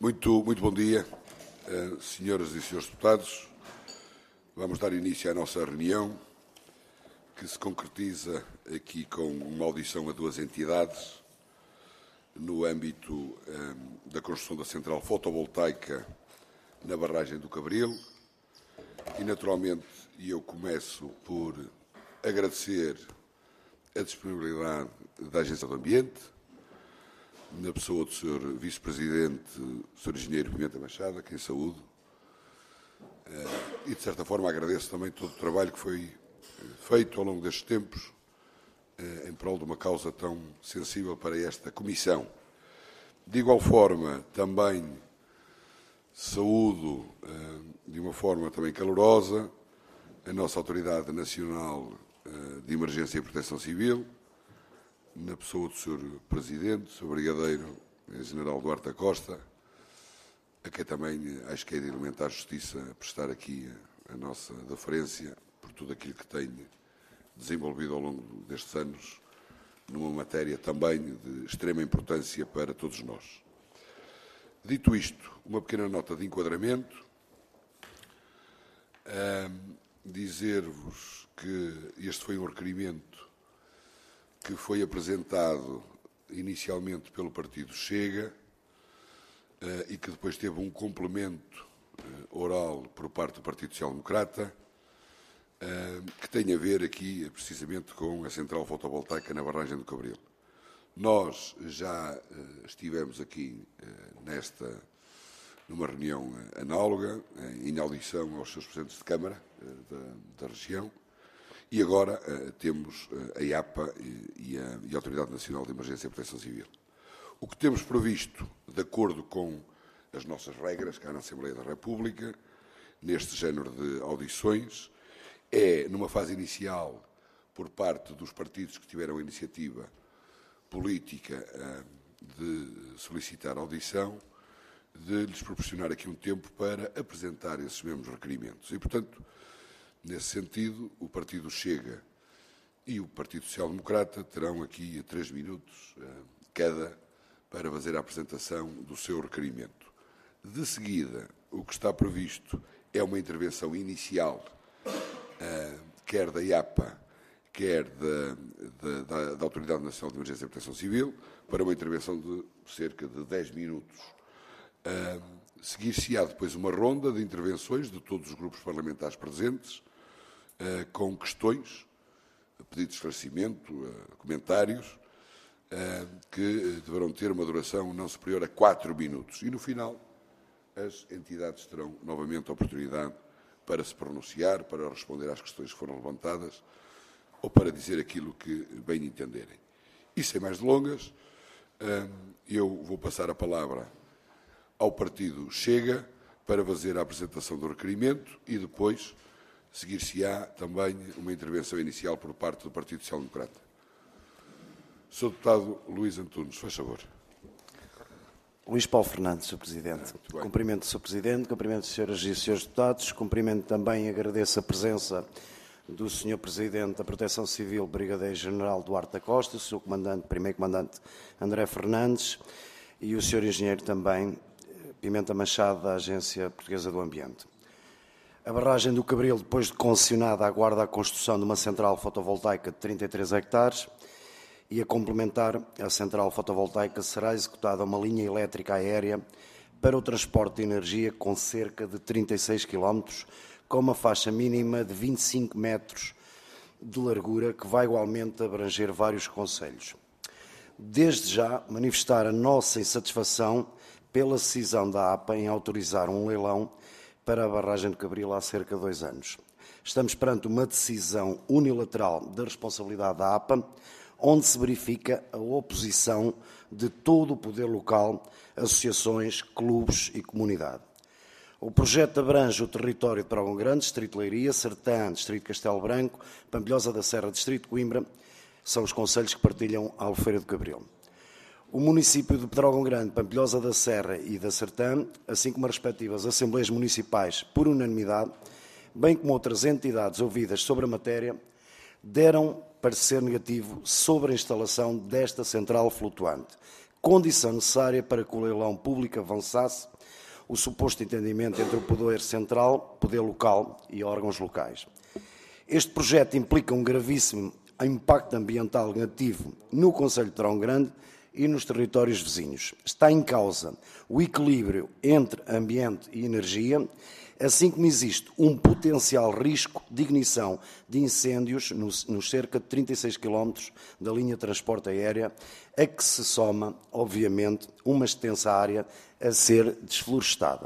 Muito bom dia, senhoras e senhores deputados. Vamos dar início à nossa reunião, que se concretiza aqui com uma audição a duas entidades no âmbito da construção da central fotovoltaica na barragem do Cabril. E, naturalmente, eu começo por agradecer a disponibilidade da Agência do Ambiente, na pessoa do Sr. Vice-Presidente, Sr. Engenheiro Pimenta Machado, a quem saúdo, e, de certa forma, agradeço também todo o trabalho que foi feito ao longo destes tempos em prol de uma causa tão sensível para esta Comissão. De igual forma, também saúdo, de uma forma também calorosa, a nossa Autoridade Nacional de Emergência e Proteção Civil, na pessoa do Sr. Presidente, Sr. Brigadeiro General Duarte da Costa, a quem também acho que é de elementar justiça prestar aqui a nossa deferência por tudo aquilo que tem desenvolvido ao longo destes anos, numa matéria também de extrema importância para todos nós. Dito isto, uma pequena nota de enquadramento, dizer-vos que este foi um requerimento que foi apresentado inicialmente pelo Partido Chega e que depois teve um complemento oral por parte do Partido Social Democrata, que tem a ver aqui precisamente com a central fotovoltaica na barragem do Cabril. Nós já estivemos aqui numa reunião análoga, em audição aos seus presidentes de Câmara da região, e agora temos a IAPA e a Autoridade Nacional de Emergência e Proteção Civil. O que temos previsto, de acordo com as nossas regras, cá na Assembleia da República, neste género de audições, é, numa fase inicial, por parte dos partidos que tiveram a iniciativa política de solicitar audição, de lhes proporcionar aqui um tempo para apresentar esses mesmos requerimentos. E, portanto, nesse sentido, o Partido Chega e o Partido Social Democrata terão aqui 3 minutos cada para fazer a apresentação do seu requerimento. De seguida, o que está previsto é uma intervenção inicial, quer da IAPA, quer da Autoridade Nacional de Emergência e Proteção Civil, para uma intervenção de cerca de 10 minutos. Seguir-se-á depois uma ronda de intervenções de todos os grupos parlamentares presentes, com questões, pedidos de esclarecimento, comentários, que deverão ter uma duração não superior a 4 minutos. E, no final, as entidades terão novamente a oportunidade para se pronunciar, para responder às questões que foram levantadas ou para dizer aquilo que bem entenderem. E, sem mais delongas, eu vou passar a palavra ao Partido Chega para fazer a apresentação do requerimento e depois seguir-se-á também uma intervenção inicial por parte do Partido Social Democrata. Sr. Deputado Luís Antunes, faz favor. Luís Paulo Fernandes, Sr. Presidente. Cumprimento o Sr. Presidente, cumprimento as senhoras e os senhores deputados, cumprimento também e agradeço a presença do Sr. Presidente da Proteção Civil, Brigadeiro-General Duarte da Costa, o Sr. Comandante, Primeiro Comandante André Fernandes e o Sr. Engenheiro também, Pimenta Machado, da Agência Portuguesa do Ambiente. A barragem do Cabril, depois de concessionada, aguarda a construção de uma central fotovoltaica de 33 hectares e, a complementar, a central fotovoltaica será executada uma linha elétrica aérea para o transporte de energia com cerca de 36 km, com uma faixa mínima de 25 metros de largura, que vai igualmente abranger vários concelhos. Desde já, manifestar a nossa insatisfação pela decisão da APA em autorizar um leilão para a barragem de Cabril há cerca de 2 anos. Estamos perante uma decisão unilateral da responsabilidade da APA, onde se verifica a oposição de todo o poder local, associações, clubes e comunidade. O projeto abrange o território de Pedrógão Grande, Distrito de Leiria, Sertã, Distrito de Castelo Branco, Pampilhosa da Serra, Distrito de Coimbra, são os concelhos que partilham a Albufeira do Cabril. O município de Pedrógão Grande, Pampilhosa da Serra e da Sertã, assim como as respectivas Assembleias Municipais, por unanimidade, bem como outras entidades ouvidas sobre a matéria, deram parecer negativo sobre a instalação desta central flutuante, condição necessária para que o leilão público avançasse o suposto entendimento entre o poder central, poder local e órgãos locais. Este projeto implica um gravíssimo impacto ambiental negativo no concelho de Trão Grande e nos territórios vizinhos. Está em causa o equilíbrio entre ambiente e energia, assim como existe um potencial risco de ignição de incêndios nos cerca de 36 km da linha de transporte aérea, a que se soma, obviamente, uma extensa área a ser desflorestada.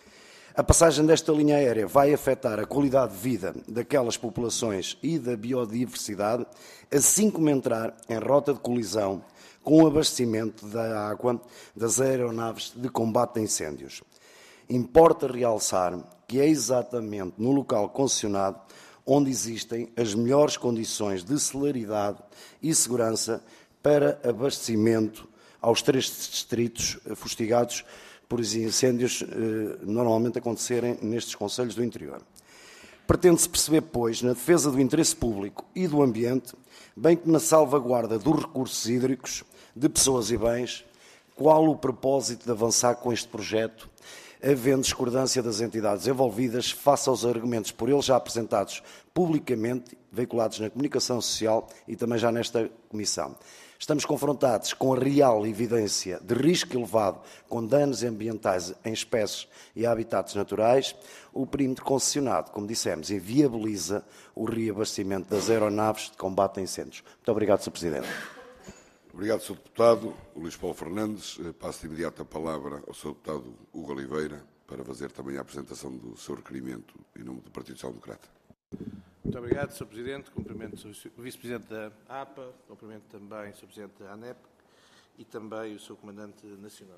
A passagem desta linha aérea vai afetar a qualidade de vida daquelas populações e da biodiversidade, assim como entrar em rota de colisão com o abastecimento da água das aeronaves de combate a incêndios. Importa realçar que é exatamente no local concessionado onde existem as melhores condições de celeridade e segurança para abastecimento aos 3 distritos fustigados por incêndios normalmente acontecerem nestes concelhos do interior. Pretende-se perceber, pois, na defesa do interesse público e do ambiente, bem como na salvaguarda dos recursos hídricos, de pessoas e bens, qual o propósito de avançar com este projeto, havendo discordância das entidades envolvidas face aos argumentos por eles já apresentados publicamente, veiculados na comunicação social e também já nesta comissão. Estamos confrontados com a real evidência de risco elevado com danos ambientais em espécies e habitats naturais. O perímetro concessionado, como dissemos, inviabiliza o reabastecimento das aeronaves de combate a incêndios. Muito obrigado, Sr. Presidente. Obrigado, Sr. Deputado Luís Paulo Fernandes. Passo de imediato a palavra ao Sr. Deputado Hugo Oliveira para fazer também a apresentação do seu requerimento em nome do Partido Social Democrata. Muito obrigado, Sr. Presidente. Cumprimento o Vice-Presidente da APA, cumprimento também o Sr. Presidente da ANEP e também o Sr. Comandante Nacional.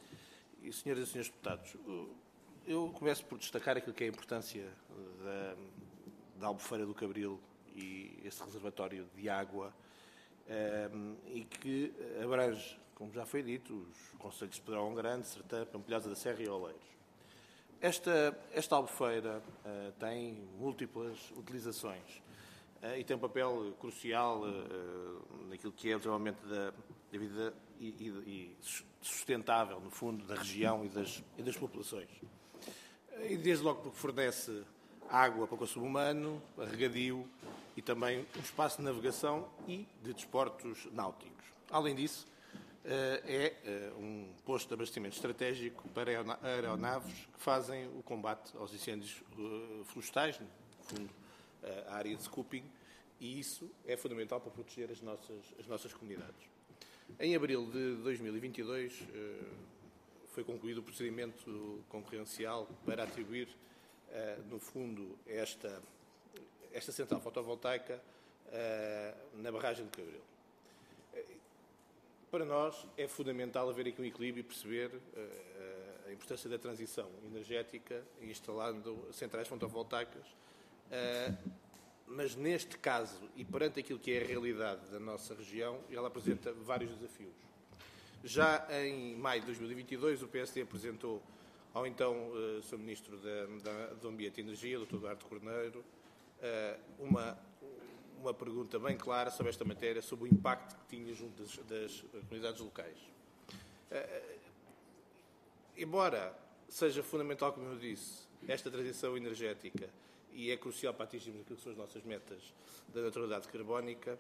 E, senhoras e senhores deputados, eu começo por destacar aquilo que é a importância da Albufeira do Cabril e esse reservatório de água e que abrange, como já foi dito, os concelhos de Pedrógão Grande, Sertã, Pampilhosa da Serra e Oleiros. Esta albufeira tem múltiplas utilizações e tem um papel crucial naquilo que é o desenvolvimento da vida e sustentável, no fundo, da região e das populações. E desde logo porque fornece água para o consumo humano, regadio e também um espaço de navegação e de desportos náuticos. Além disso, é um posto de abastecimento estratégico para aeronaves que fazem o combate aos incêndios florestais, no fundo, a área de scooping, e isso é fundamental para proteger as nossas comunidades. Em abril de 2022 foi concluído o procedimento concorrencial para atribuir, no fundo, esta central fotovoltaica na barragem de Cabril. Para nós é fundamental haver aqui um equilíbrio e perceber a importância da transição energética instalando centrais fotovoltaicas, mas neste caso e perante aquilo que é a realidade da nossa região, ela apresenta vários desafios. Já em maio de 2022, o PSD apresentou ao então Sr. Ministro do Ambiente e Energia, Dr. Eduardo Corneiro, uma pergunta bem clara sobre esta matéria, sobre o impacto que tinha junto das comunidades locais. Embora seja fundamental, como eu disse, esta transição energética e é crucial para atingirmos aquilo que são as nossas metas da neutralidade carbónica,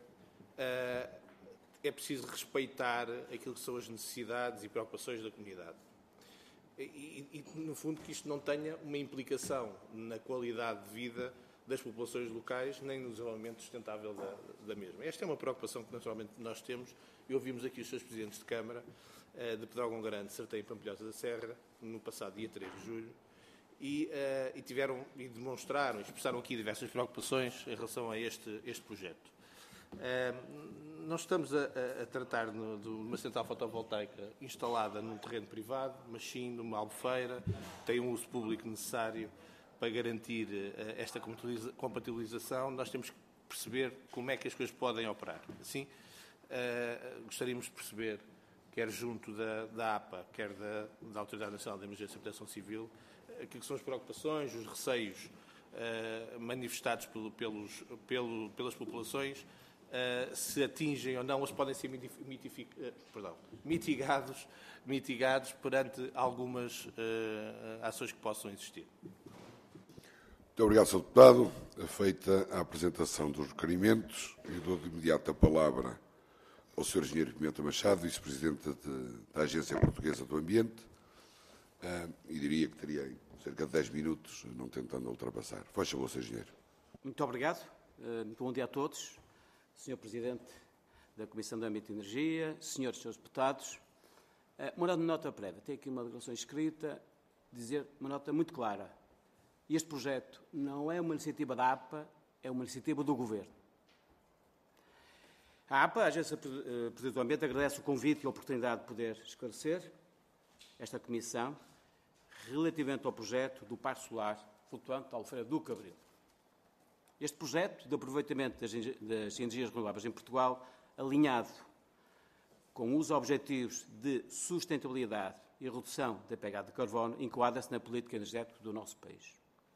é preciso respeitar aquilo que são as necessidades e preocupações da comunidade. E, no fundo, que isto não tenha uma implicação na qualidade de vida das populações locais, nem no desenvolvimento sustentável da mesma. Esta é uma preocupação que, naturalmente, nós temos, e ouvimos aqui os seus presidentes de Câmara, de Pedrógão Grande, Sertã e Pampilhosa da Serra, no passado dia 3 de julho, e demonstraram, expressaram aqui diversas preocupações em relação a este projeto. Nós estamos a tratar de uma central fotovoltaica instalada num terreno privado, mas sim numa albufeira, tem um uso público necessário para garantir esta compatibilização. Nós temos que perceber como é que as coisas podem operar. Assim, gostaríamos de perceber, quer junto da APA, quer da Autoridade Nacional de Emergência e Proteção Civil, aquilo que são as preocupações, os receios manifestados pelas populações se atingem ou não, ou se podem ser mitigados perante algumas ações que possam existir. Muito obrigado, Sr. Deputado. Feita a apresentação dos requerimentos, eu dou de imediato a palavra ao Sr. Engenheiro Pimenta Machado, Vice-Presidente da Agência Portuguesa do Ambiente, e diria que teria cerca de 10 minutos, não tentando ultrapassar. Faz favor, Sr. Engenheiro. Muito obrigado. Muito bom dia a todos. Sr. Presidente da Comissão de Ambiente e Energia, Senhores e Srs. Deputados, uma nota prévia. Tenho aqui uma declaração escrita, dizer uma nota muito clara. Este projeto não é uma iniciativa da APA, é uma iniciativa do Governo. A APA, a Agência Portuguesa do Ambiente, agradece o convite e a oportunidade de poder esclarecer esta Comissão relativamente ao projeto do Parque Solar Flutuante da Albufeira do Cabril. Este projeto de aproveitamento das energias renováveis em Portugal, alinhado com os objetivos de sustentabilidade e redução da pegada de carbono, enquadra-se na política energética do nosso país.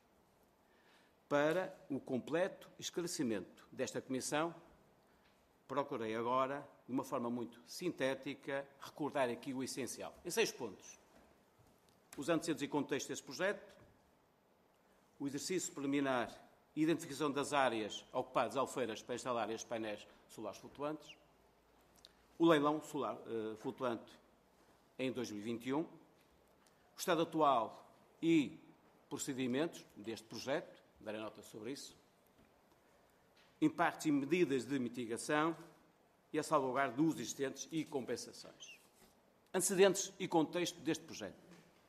Para o completo esclarecimento desta Comissão, procurei agora, de uma forma muito sintética, recordar aqui o essencial, em 6 pontos. Os antecedentes e contexto deste projeto, o exercício preliminar e identificação das áreas ocupadas albufeiras para instalar estes painéis solares flutuantes, o leilão solar flutuante em 2021, o estado atual e procedimentos deste projeto, darei nota sobre isso, impactos e medidas de mitigação e a salvaguarda dos existentes e compensações. Antecedentes e contexto deste projeto.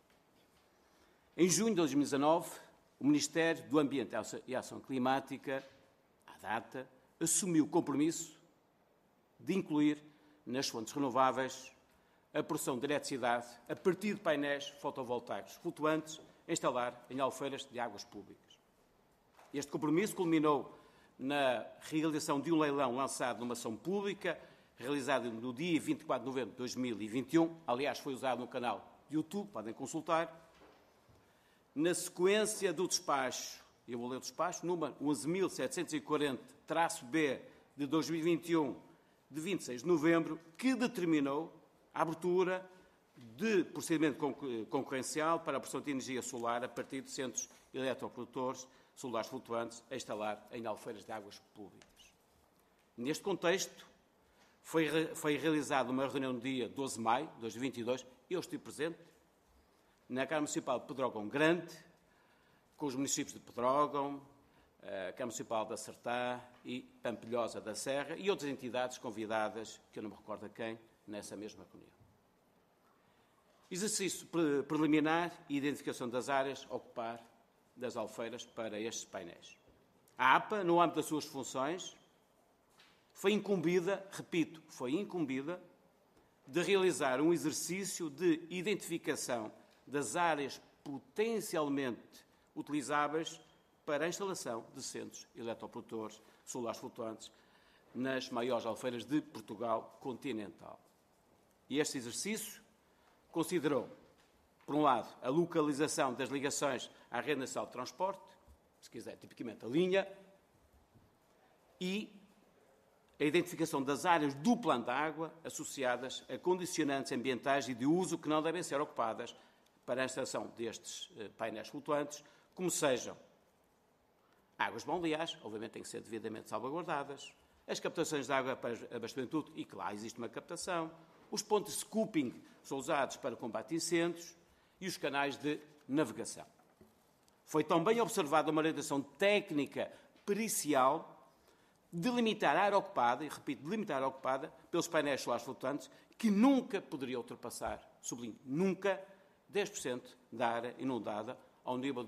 Em junho de 2019, o Ministério do Ambiente e Ação Climática, à data, assumiu o compromisso de incluir nas fontes renováveis a produção de eletricidade a partir de painéis fotovoltaicos flutuantes a instalar em albufeiras de águas públicas. Este compromisso culminou na realização de um leilão lançado numa ação pública, realizado no dia 24 de novembro de 2021. Aliás, foi usado no canal de YouTube, podem consultar. Na sequência do despacho, eu vou ler o despacho, número 11.740-B de 2021, de 26 de novembro, que determinou a abertura de procedimento concorrencial para a produção de energia solar a partir de centros eletroprodutores solares flutuantes a instalar em albufeiras de águas públicas. Neste contexto, foi realizada uma reunião no dia 12 de maio de 2022, eu estive presente, na Câmara Municipal de Pedrógão Grande, com os municípios de Pedrógão, a Câmara Municipal da Sertã e Pampilhosa da Serra e outras entidades convidadas, que eu não me recordo a quem, nessa mesma reunião. Exercício preliminar e identificação das áreas a ocupar das albufeiras para estes painéis. A APA, no âmbito das suas funções, foi incumbida, repito, foi incumbida de realizar um exercício de identificação das áreas potencialmente utilizáveis para a instalação de centros eletroprodutores solares flutuantes nas maiores albufeiras de Portugal continental. E este exercício considerou, por um lado, a localização das ligações à rede nacional de transporte, se quiser, tipicamente a linha, e a identificação das áreas do plano da água associadas a condicionantes ambientais e de uso que não devem ser ocupadas para a instalação destes painéis flutuantes, como sejam águas balneares, obviamente têm que ser devidamente salvaguardadas, as captações de água para abastecimento, e que lá existe uma captação, os pontos de scooping são usados para combate a incêndios e os canais de navegação. Foi também observada uma orientação técnica pericial de limitar a área ocupada, e repito, de limitar a área ocupada pelos painéis solares flutuantes, que nunca poderia ultrapassar, sublinho, nunca, 10% da área inundada ao nível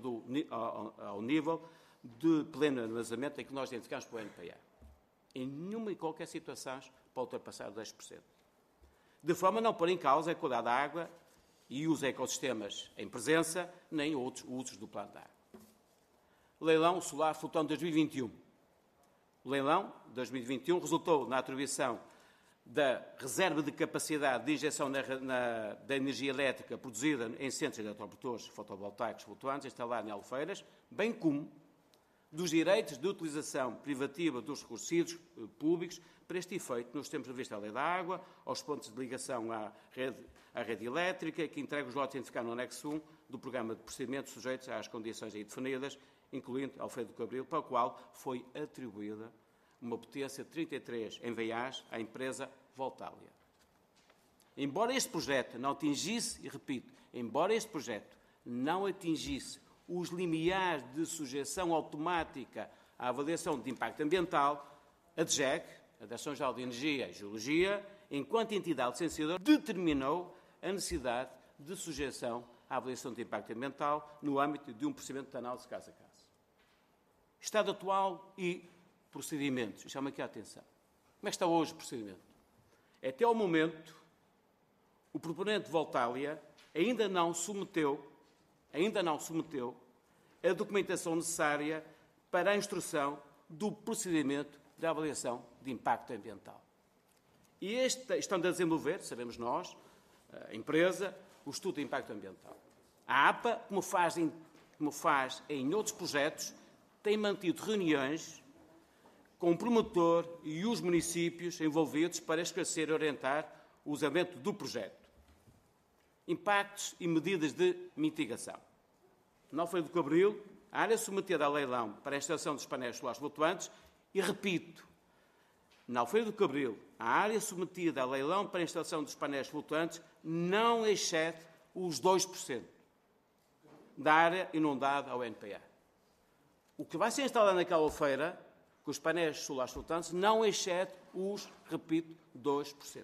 de pleno armazenamento em que nós identificamos para o NPA. Em nenhuma e qualquer situação pode ultrapassar 10%. De forma a não pôr em causa a qualidade da água e os ecossistemas em presença, nem outros usos do plano da água. Leilão solar flutuante 2021. O leilão de 2021 resultou na atribuição da reserva de capacidade de injeção da energia elétrica produzida em centros eletroprodutores fotovoltaicos flutuantes instalados em albufeiras, bem como dos direitos de utilização privativa dos recursos públicos para este efeito, nos termos previstos da Lei da Água, aos pontos de ligação à rede elétrica, que entrega os lotes a identificar no anexo 1 do programa de procedimentos sujeitos às condições aí definidas, incluindo Alfredo Cabril, para o qual foi atribuída uma potência de 33 MVAs à empresa Voltalia. Embora este projeto não atingisse, e repito, embora este projeto não atingisse os limiares de sujeição automática à avaliação de impacto ambiental, a DGEC, a Direção-Geral de Energia e Geologia, enquanto entidade licenciadora, determinou a necessidade de sujeição à avaliação de impacto ambiental no âmbito de um procedimento de análise caso a caso. Estado atual e procedimentos. Chama aqui a atenção. Como é que está hoje o procedimento? Até ao momento, o proponente de Voltalia ainda não submeteu a documentação necessária para a instrução do procedimento de avaliação de impacto ambiental. E estão a desenvolver, sabemos nós, a empresa, o estudo de impacto ambiental. A APA, como faz em outros projetos, tem mantido reuniões com o promotor e os municípios envolvidos para esclarecer e orientar o usamento do projeto. Impactos e medidas de mitigação. No Alfredo Cabril, a área submetida a leilão para a instalação dos painéis solares flutuantes, e repito, na Alfredo Cabril, a área submetida a leilão para a instalação dos painéis flutuantes não excede os 2% da área inundada ao NPA. O que vai ser instalado naquela feira, com os painéis solares flutuantes, não excede os, repito, 2%.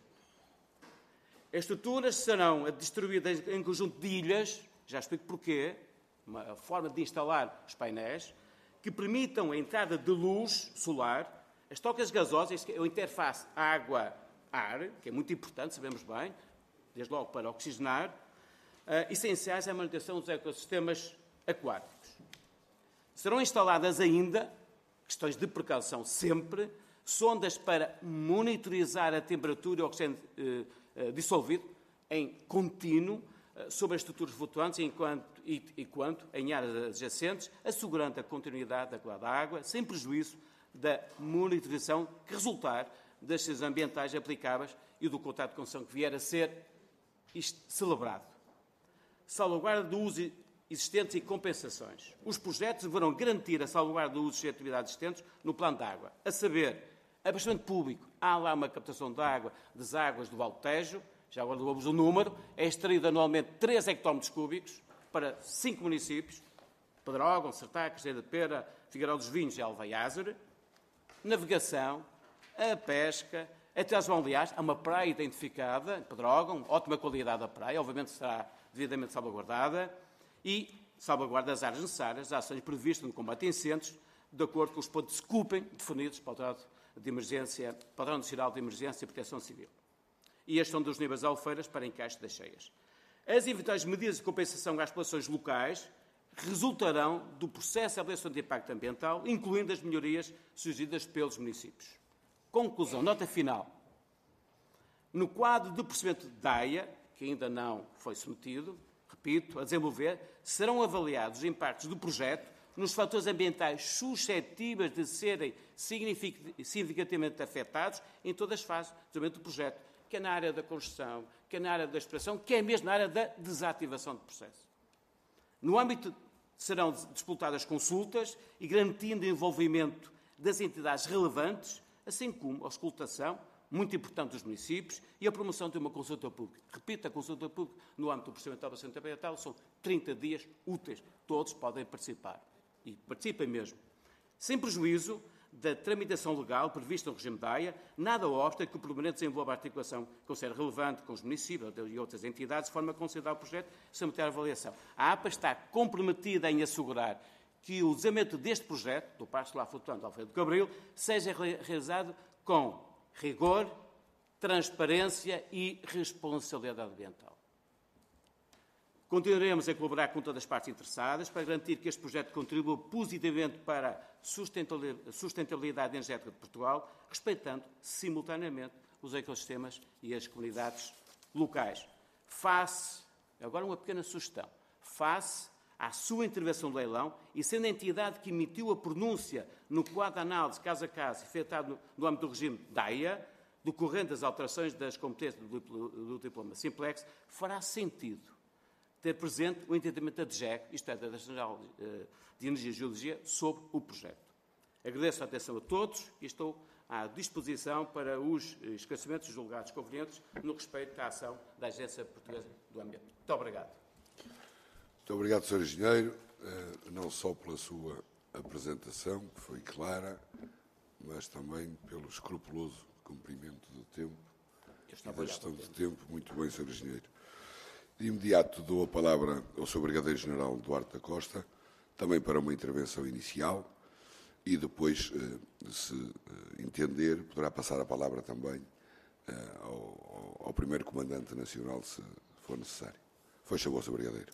As estruturas serão distribuídas em conjunto de ilhas, já explico porquê, uma forma de instalar os painéis, que permitam a entrada de luz solar, as trocas gasosas, a interface água-ar, que é muito importante, sabemos bem, desde logo para oxigenar, essenciais à manutenção dos ecossistemas aquáticos. Serão instaladas ainda, questões de precaução sempre, sondas para monitorizar a temperatura e o oxigênio dissolvido em contínuo sobre as estruturas flutuantes enquanto em áreas adjacentes, assegurando a continuidade da qualidade da água, sem prejuízo da monitorização que resultar das decisões ambientais aplicáveis e do contrato de concessão que vier a ser celebrado. Salvaguarda do uso existentes e compensações. Os projetos deverão garantir a salvaguarda do uso de atividades existentes no plano de água, a saber, abastecimento público. Há lá uma captação de água das águas do Val Tejo, já agora dou-vos o número, é extraído anualmente 3 hectómetros cúbicos para 5 municípios, Pedrógão, Sertá, Casteira de Pera, Figueirão dos Vinhos e Alvaiázere. Navegação, a pesca, atividades balneares, há uma praia identificada, Pedrógão, ótima qualidade da praia, obviamente será devidamente salvaguardada, e salvaguarda das áreas necessárias, as ações previstas no combate a incêndios, de acordo com os pontos de Scopem definidos para o Padrão Nacional de Emergência e Proteção Civil. E a gestão dos níveis de albufeiras para encaixe das cheias. As eventuais medidas de compensação às populações locais resultarão do processo de avaliação de impacto ambiental, incluindo as melhorias sugeridas pelos municípios. Conclusão, nota final. No quadro do procedimento de DAIA, que ainda não foi submetido, repito, a desenvolver, serão avaliados os impactos do projeto nos fatores ambientais suscetíveis de serem significativamente afetados em todas as fases do desenvolvimento do projeto, quer na área da construção, quer na área da exploração, quer mesmo na área da desativação do processo. No âmbito serão disputadas consultas e garantindo o envolvimento das entidades relevantes, assim como a auscultação, muito importante dos municípios, e a promoção de uma consulta pública. Repito, a consulta pública no âmbito do procedimento de avaliação ambiental são 30 dias úteis. Todos podem participar. E participem mesmo. Sem prejuízo da tramitação legal prevista no regime da AIA, nada obsta que o proponente desenvolva a articulação que considera relevante com os municípios e outras entidades, de forma a considerar o projeto sem meter a avaliação. A APA está comprometida em assegurar que o desenvolvimento deste projeto, do Parque Solar Flutuante Alfredo Cabril, seja realizado com rigor, transparência e responsabilidade ambiental. Continuaremos a colaborar com todas as partes interessadas para garantir que este projeto contribua positivamente para a sustentabilidade energética de Portugal, respeitando simultaneamente os ecossistemas e as comunidades locais. Agora uma pequena sugestão, face à sua intervenção no leilão e sendo a entidade que emitiu a pronúncia no quadro de análise caso a caso efetuado no âmbito do regime DAIA, decorrente das alterações das competências do diploma Simplex, fará sentido ter presente o entendimento da DGEC, isto é, da Nacional de Energia e Geologia, sobre o projeto. Agradeço a atenção a todos e estou à disposição para os esclarecimentos julgados convenientes no respeito à ação da Agência Portuguesa do Ambiente. Muito obrigado. Muito obrigado, Sr. Engenheiro, não só pela sua apresentação, que foi clara, mas também pelo escrupuloso cumprimento do tempo e da gestão de tempo. Muito bem, Sr. Engenheiro. De imediato dou a palavra ao Sr. Brigadeiro-General Duarte da Costa, também para uma intervenção inicial, e depois, se entender, poderá passar a palavra também ao primeiro Comandante Nacional, se for necessário. Faz favor, Sr. Brigadeiro.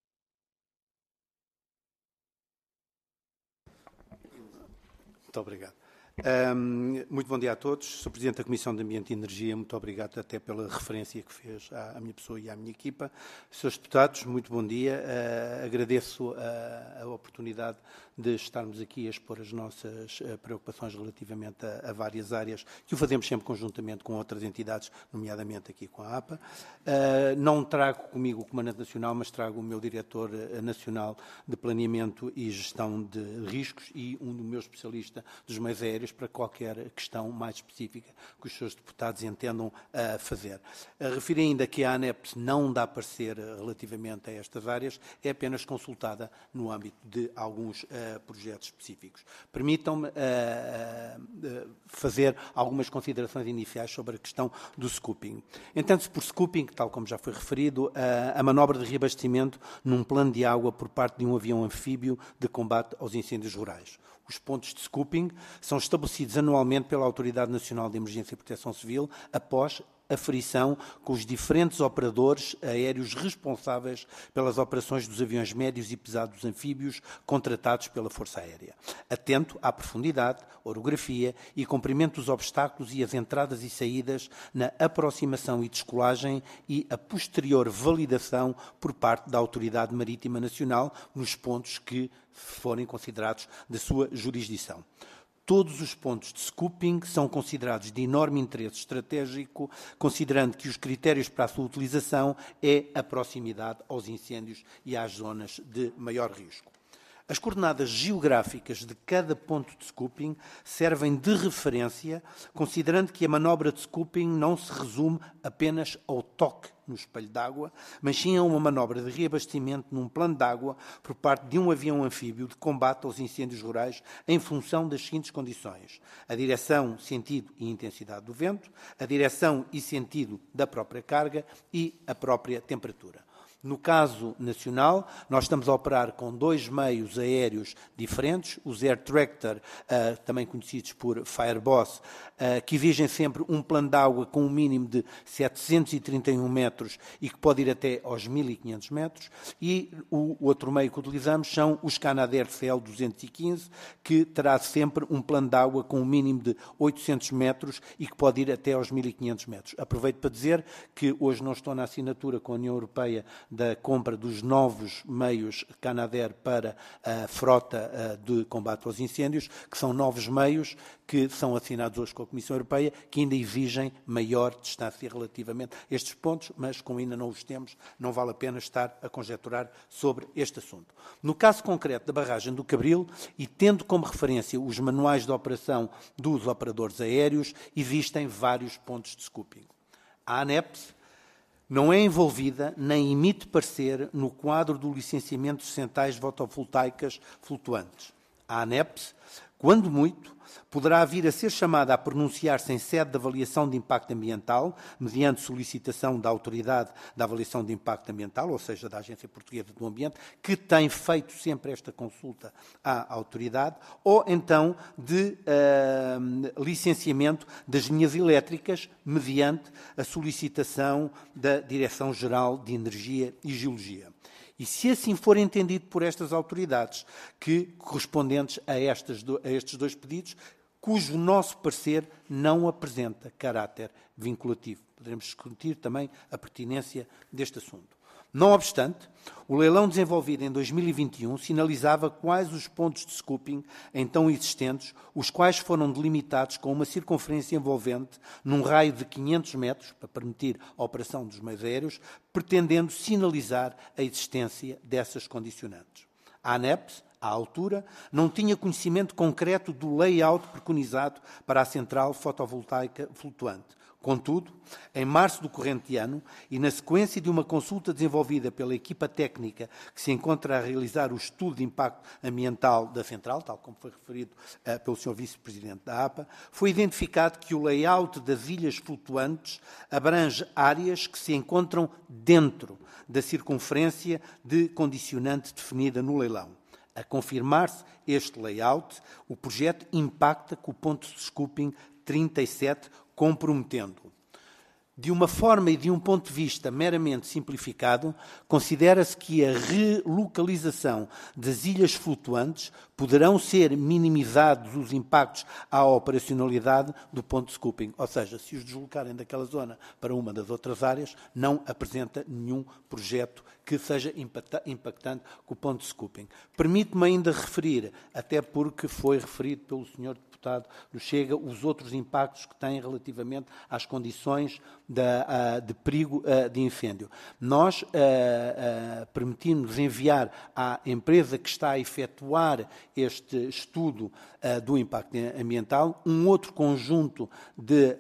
Muito obrigado. Muito bom dia a todos. Sr. Presidente da Comissão de Ambiente e Energia, muito obrigado até pela referência que fez à minha pessoa e à minha equipa. Srs. Deputados, muito bom dia. Agradeço a oportunidade de estarmos aqui a expor as nossas preocupações relativamente a várias áreas, que o fazemos sempre conjuntamente com outras entidades, nomeadamente aqui com a APA. Não trago comigo o Comandante Nacional, mas trago o meu Diretor Nacional de Planeamento e Gestão de Riscos e um do meu especialista dos meios aéreos para qualquer questão mais específica que os seus deputados entendam fazer. Refiro ainda que a ANEP não dá parecer relativamente a estas áreas, é apenas consultada no âmbito de alguns projetos específicos. Permitam-me fazer algumas considerações iniciais sobre a questão do scooping. Entende-se por scooping, tal como já foi referido, a manobra de reabastecimento num plano de água por parte de um avião anfíbio de combate aos incêndios rurais. Os pontos de scooping são estabelecidos anualmente pela Autoridade Nacional de Emergência e Proteção Civil após aferição com os diferentes operadores aéreos responsáveis pelas operações dos aviões médios e pesados anfíbios contratados pela Força Aérea. Atento à profundidade, orografia e comprimento dos obstáculos e as entradas e saídas na aproximação e descolagem e a posterior validação por parte da Autoridade Marítima Nacional nos pontos que forem considerados da sua jurisdição. Todos os pontos de scooping são considerados de enorme interesse estratégico, considerando que os critérios para a sua utilização é a proximidade aos incêndios e às zonas de maior risco. As coordenadas geográficas de cada ponto de scooping servem de referência, considerando que a manobra de scooping não se resume apenas ao toque no espelho d'água, mas sim a uma manobra de reabastecimento num plano d'água por parte de um avião anfíbio de combate aos incêndios rurais em função das seguintes condições: a direção, sentido e intensidade do vento, a direção e sentido da própria carga e a própria temperatura. No caso nacional, nós estamos a operar com dois meios aéreos diferentes, os Air Tractor, também conhecidos por Fireboss, que exigem sempre um plano de água com um mínimo de 731 metros e que pode ir até aos 1.500 metros, e o outro meio que utilizamos são os Canadair CL215, que terá sempre um plano de água com um mínimo de 800 metros e que pode ir até aos 1.500 metros. Aproveito para dizer que hoje não estou na assinatura com a União Europeia da compra dos novos meios Canadair para a frota de combate aos incêndios, que são novos meios que são assinados hoje com a Comissão Europeia, que ainda exigem maior distância relativamente a estes pontos, mas como ainda não os temos, não vale a pena estar a conjecturar sobre este assunto. No caso concreto da barragem do Cabril, e tendo como referência os manuais de operação dos operadores aéreos, existem vários pontos de scooping. A ANEP não é envolvida nem emite parecer no quadro do licenciamento de centrais fotovoltaicas flutuantes. A ANEP, quando muito, poderá vir a ser chamada a pronunciar-se em sede de avaliação de impacto ambiental, mediante solicitação da Autoridade da Avaliação de Impacto Ambiental, ou seja, da Agência Portuguesa do Ambiente, que tem feito sempre esta consulta à Autoridade, ou então de licenciamento das linhas elétricas, mediante a solicitação da Direção-Geral de Energia e Geologia. E se assim for entendido por estas autoridades, que correspondentes a estes dois pedidos, cujo nosso parecer não apresenta caráter vinculativo. Poderemos discutir também a pertinência deste assunto. Não obstante, o leilão desenvolvido em 2021 sinalizava quais os pontos de scooping então existentes, os quais foram delimitados com uma circunferência envolvente num raio de 500 metros, para permitir a operação dos meios aéreos, pretendendo sinalizar a existência dessas condicionantes. A ANEP, à altura, não tinha conhecimento concreto do layout preconizado para a central fotovoltaica flutuante. Contudo, em março do corrente ano, e na sequência de uma consulta desenvolvida pela equipa técnica que se encontra a realizar o estudo de impacto ambiental da central, tal como foi referido pelo Sr. Vice-Presidente da APA, foi identificado que o layout das ilhas flutuantes abrange áreas que se encontram dentro da circunferência de condicionante definida no leilão. A confirmar-se este layout, o projeto impacta com o ponto de scooping 37, comprometendo. De uma forma e de um ponto de vista meramente simplificado, considera-se que a relocalização das ilhas flutuantes poderão ser minimizados os impactos à operacionalidade do ponto de scooping. Ou seja, se os deslocarem daquela zona para uma das outras áreas, não apresenta nenhum projeto que seja impactante com o ponto de scooping. Permite-me ainda referir, até porque foi referido pelo Sr. Deputado do Chega, os outros impactos que têm relativamente às condições de perigo de incêndio. Nós permitimos enviar à empresa que está a efetuar este estudo do impacto ambiental um outro conjunto de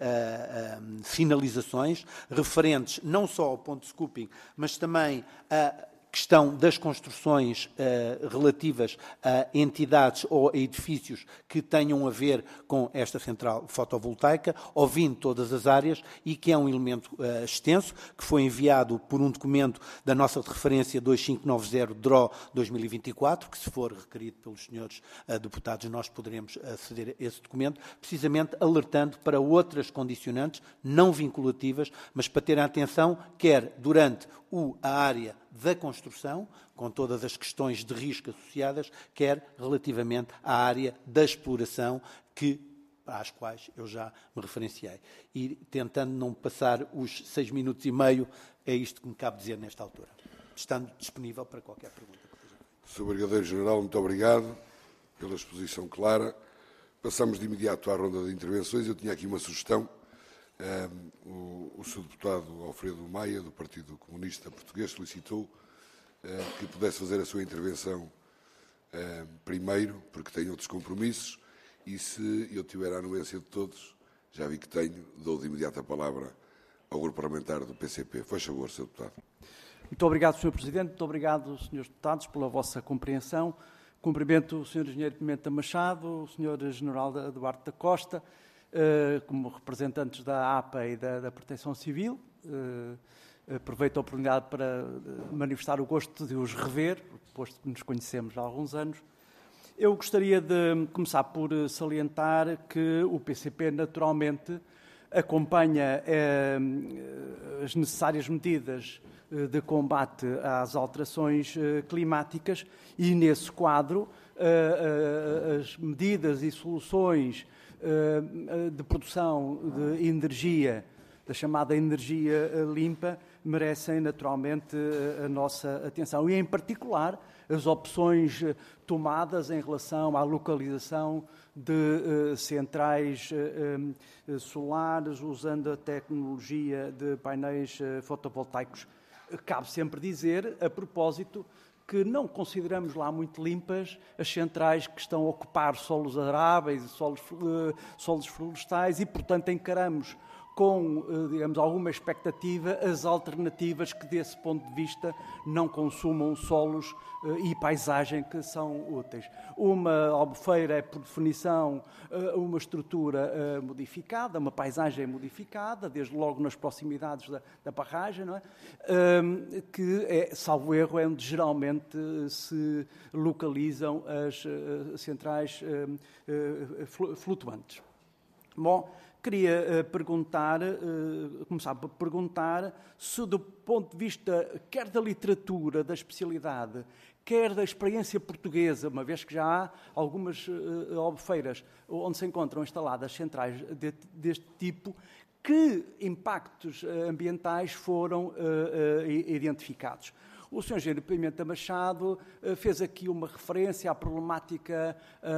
sinalizações referentes não só ao ponto de scooping, mas também a questão das construções relativas a entidades ou a edifícios que tenham a ver com esta central fotovoltaica, ouvindo todas as áreas, e que é um elemento extenso, que foi enviado por um documento da nossa de referência 2590-DRO-2024, que, se for requerido pelos senhores deputados, nós poderemos aceder a esse documento, precisamente alertando para outras condicionantes não vinculativas, mas para ter atenção, quer durante a área da construção, com todas as questões de risco associadas, quer relativamente à área da exploração, às quais eu já me referenciei. E tentando não passar os 6 minutos e meio, é isto que me cabe dizer nesta altura, estando disponível para qualquer pergunta. Sr. Brigadeiro-General, muito obrigado pela exposição clara. Passamos de imediato à ronda de intervenções. Eu tinha aqui uma sugestão. O Sr. Deputado Alfredo Maia, do Partido Comunista Português, solicitou que pudesse fazer a sua intervenção primeiro, porque tem outros compromissos, e se eu tiver a anuência de todos, já vi que tenho, dou de imediato a palavra ao Grupo Parlamentar do PCP. Faz favor, Sr. Deputado. Muito obrigado, Sr. Presidente. Muito obrigado, Srs. Deputados, pela vossa compreensão. Cumprimento o Sr. Engenheiro Pimenta Machado, o Sr. General Duarte da Costa, como representantes da APA e da Proteção Civil. Aproveito a oportunidade para manifestar o gosto de os rever, posto que nos conhecemos há alguns anos. Eu gostaria de começar por salientar que o PCP, naturalmente, acompanha as necessárias medidas de combate às alterações climáticas e, nesse quadro, as medidas e soluções de produção de energia, da chamada energia limpa, merecem naturalmente a nossa atenção. E, em particular, as opções tomadas em relação à localização de centrais solares, usando a tecnologia de painéis fotovoltaicos. Cabe sempre dizer, a propósito, que não consideramos lá muito limpas as centrais que estão a ocupar solos aráveis e solos florestais e, portanto, encaramos com, digamos, alguma expectativa as alternativas que, desse ponto de vista, não consumam solos e paisagem que são úteis. Uma albufeira é, por definição, uma estrutura modificada, uma paisagem modificada, desde logo nas proximidades da barragem, não é? Que, salvo erro, é onde geralmente se localizam as centrais flutuantes. Bom, queria começar por perguntar se, do ponto de vista quer da literatura, da especialidade, quer da experiência portuguesa, uma vez que já há algumas albufeiras onde se encontram instaladas centrais deste tipo, que impactos ambientais foram identificados. O Sr. Engenheiro Pimenta Machado fez aqui uma referência à problemática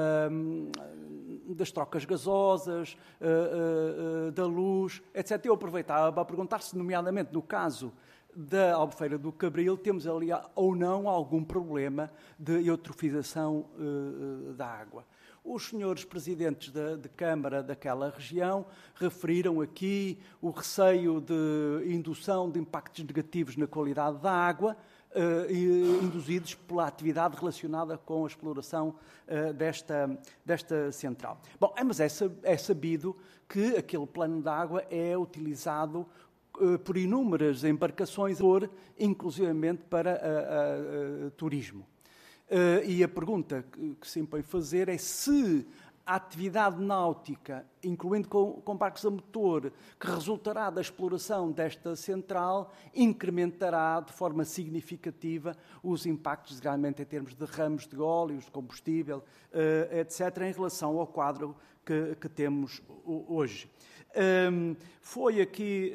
das trocas gasosas, da luz, etc. Eu aproveitava para perguntar se, nomeadamente no caso da Albufeira do Cabril, temos ali ou não algum problema de eutrofização da água. Os senhores presidentes de Câmara daquela região referiram aqui o receio de indução de impactos negativos na qualidade da água, induzidos pela atividade relacionada com a exploração desta central. Bom, mas é sabido que aquele plano de água é utilizado por inúmeras embarcações, inclusivamente para turismo. E a pergunta que se impõe fazer é se a atividade náutica, incluindo com barcos a motor, que resultará da exploração desta central, incrementará de forma significativa os impactos, realmente em termos de ramos de óleos, de combustível, etc., em relação ao quadro que temos hoje. Foi aqui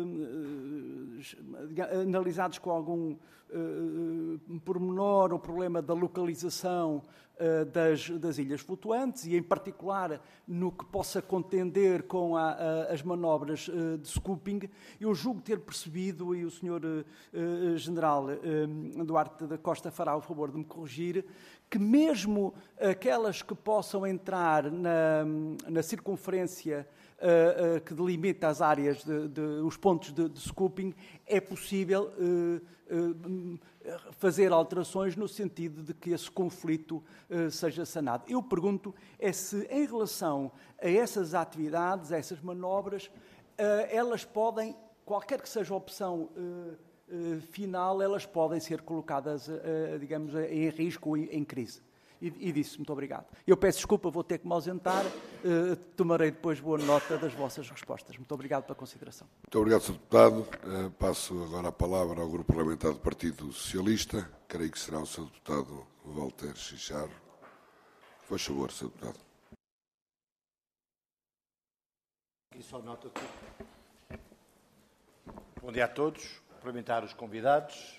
analisados com algum pormenor o problema da localização das ilhas flutuantes e, em particular, no que possa contender com as manobras de scooping. Eu julgo ter percebido, e o Sr. General Duarte da Costa fará o favor de me corrigir, que mesmo aquelas que possam entrar na circunferência que delimita as áreas, os pontos de scooping, é possível fazer alterações no sentido de que esse conflito seja sanado. Eu pergunto se, em relação a essas atividades, a essas manobras, elas podem, qualquer que seja a opção final, elas podem ser colocadas, digamos, em risco ou em crise. E disse, muito obrigado. Eu peço desculpa, vou ter que me ausentar, tomarei depois boa nota das vossas respostas. Muito obrigado pela consideração. Muito obrigado, Sr. Deputado. Passo agora a palavra ao Grupo Parlamentar do Partido Socialista. Creio que será o Sr. Deputado Walter Chicharro. Faz favor, Sr. Deputado. Bom dia a todos. Cumprimentar os convidados,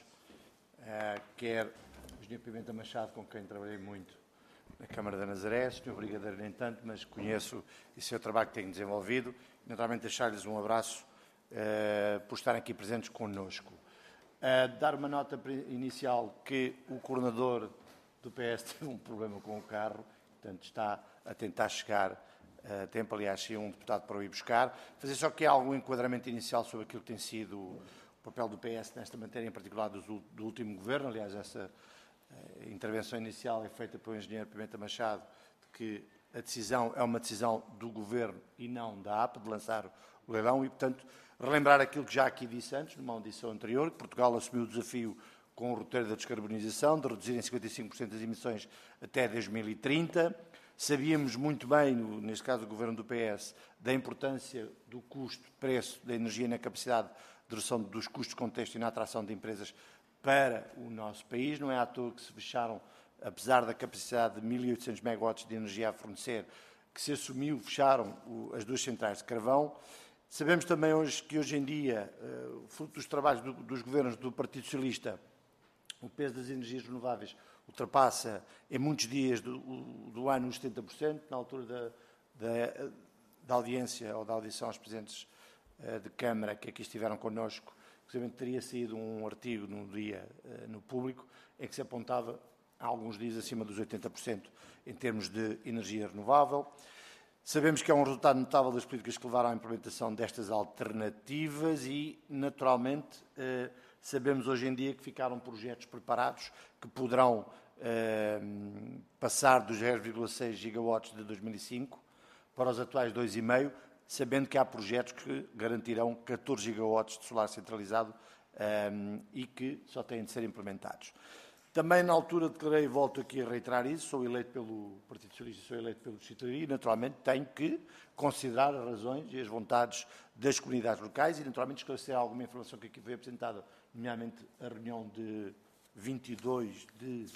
quer o Sr. Pimenta Machado, com quem trabalhei muito na Câmara da Nazaré, Sr. Brigadeiro nem tanto, mas conheço o seu trabalho que tem desenvolvido. Naturalmente, deixar-lhes um abraço por estarem aqui presentes connosco. Dar uma nota inicial que o coordenador do PS teve um problema com o carro, portanto está a tentar chegar a tempo, aliás, sim, um deputado para o ir buscar. Fazer só que há algum enquadramento inicial sobre aquilo que tem sido o papel do PS nesta matéria, em particular do último governo. Aliás, essa intervenção inicial é feita pelo engenheiro Pimenta Machado, de que a decisão é uma decisão do Governo e não da APA, de lançar o leilão, e, portanto, relembrar aquilo que já aqui disse antes, numa audição anterior, que Portugal assumiu o desafio com o roteiro da descarbonização, de reduzir em 55% as emissões até 2030. Sabíamos muito bem, neste caso o Governo do PS, da importância do custo-preço da energia na capacidade de redução dos custos de contexto e na atração de empresas para o nosso país. Não é à toa que se fecharam, apesar da capacidade de 1.800 megawatts de energia a fornecer, que se assumiu, fecharam as duas centrais de carvão. Sabemos também que hoje em dia, fruto dos trabalhos dos governos do Partido Socialista, o peso das energias renováveis ultrapassa em muitos dias do ano os 70%, na altura da audiência ou da audição aos presidentes de Câmara que aqui estiveram connosco. Precisamente teria saído um artigo num dia no Público em que se apontava há alguns dias acima dos 80% em termos de energia renovável. Sabemos que é um resultado notável das políticas que levaram à implementação destas alternativas e, naturalmente, sabemos hoje em dia que ficaram projetos preparados que poderão passar dos 10,6 gigawatts de 2005 para os atuais 2,5, sabendo que há projetos que garantirão 14 gigawatts de solar centralizado e que só têm de ser implementados. Também, na altura, declarei, e volto aqui a reiterar isso, sou eleito pelo Partido Socialista, sou eleito pelo Distrito e, naturalmente, tenho que considerar as razões e as vontades das comunidades locais e, naturalmente, esclarecer alguma informação que aqui foi apresentada, nomeadamente a reunião de 22 de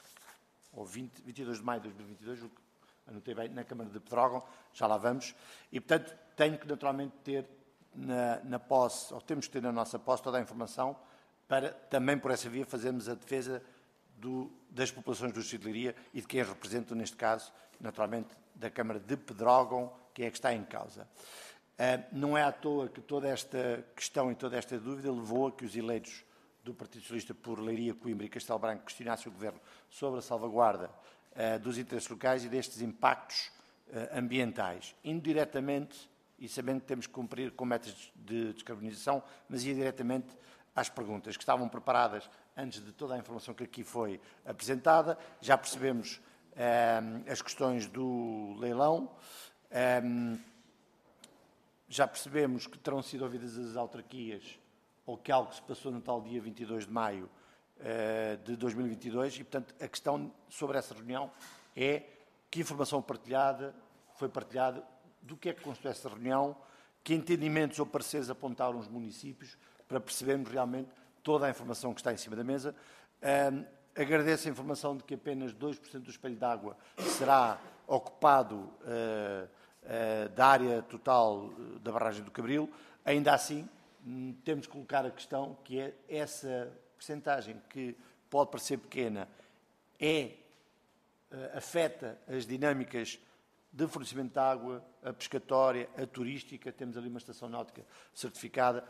maio de 2022, anotei bem, na Câmara de Pedrógão, já lá vamos, e, portanto, tenho que, naturalmente, ter na posse, ou temos que ter na nossa posse toda a informação para, também por essa via, fazermos a defesa das populações do Distrito de Leiria e de quem as representam, neste caso, naturalmente, da Câmara de Pedrógão, que é que está em causa. Não é à toa que toda esta questão e toda esta dúvida levou a que os eleitos do Partido Socialista por Leiria, Coimbra e Castelo Branco questionassem o Governo sobre a salvaguarda dos interesses locais e destes impactos ambientais, indiretamente, e sabendo que temos que cumprir com metas de descarbonização, mas indiretamente às perguntas que estavam preparadas antes de toda a informação que aqui foi apresentada. Já percebemos as questões do leilão, já percebemos que terão sido ouvidas as autarquias ou que algo se passou no tal dia 22 de maio de 2022 e, portanto, a questão sobre essa reunião é que informação foi partilhada, do que é que constou essa reunião, que entendimentos ou pareceres apontaram os municípios para percebermos realmente toda a informação que está em cima da mesa. Agradeço a informação de que apenas 2% do espelho d'água será ocupado da área total da barragem do Cabril. Ainda assim, temos que colocar a questão que é essa percentagem que pode parecer pequena afeta as dinâmicas de fornecimento de água, a pescatória, a turística, temos ali uma estação náutica certificada,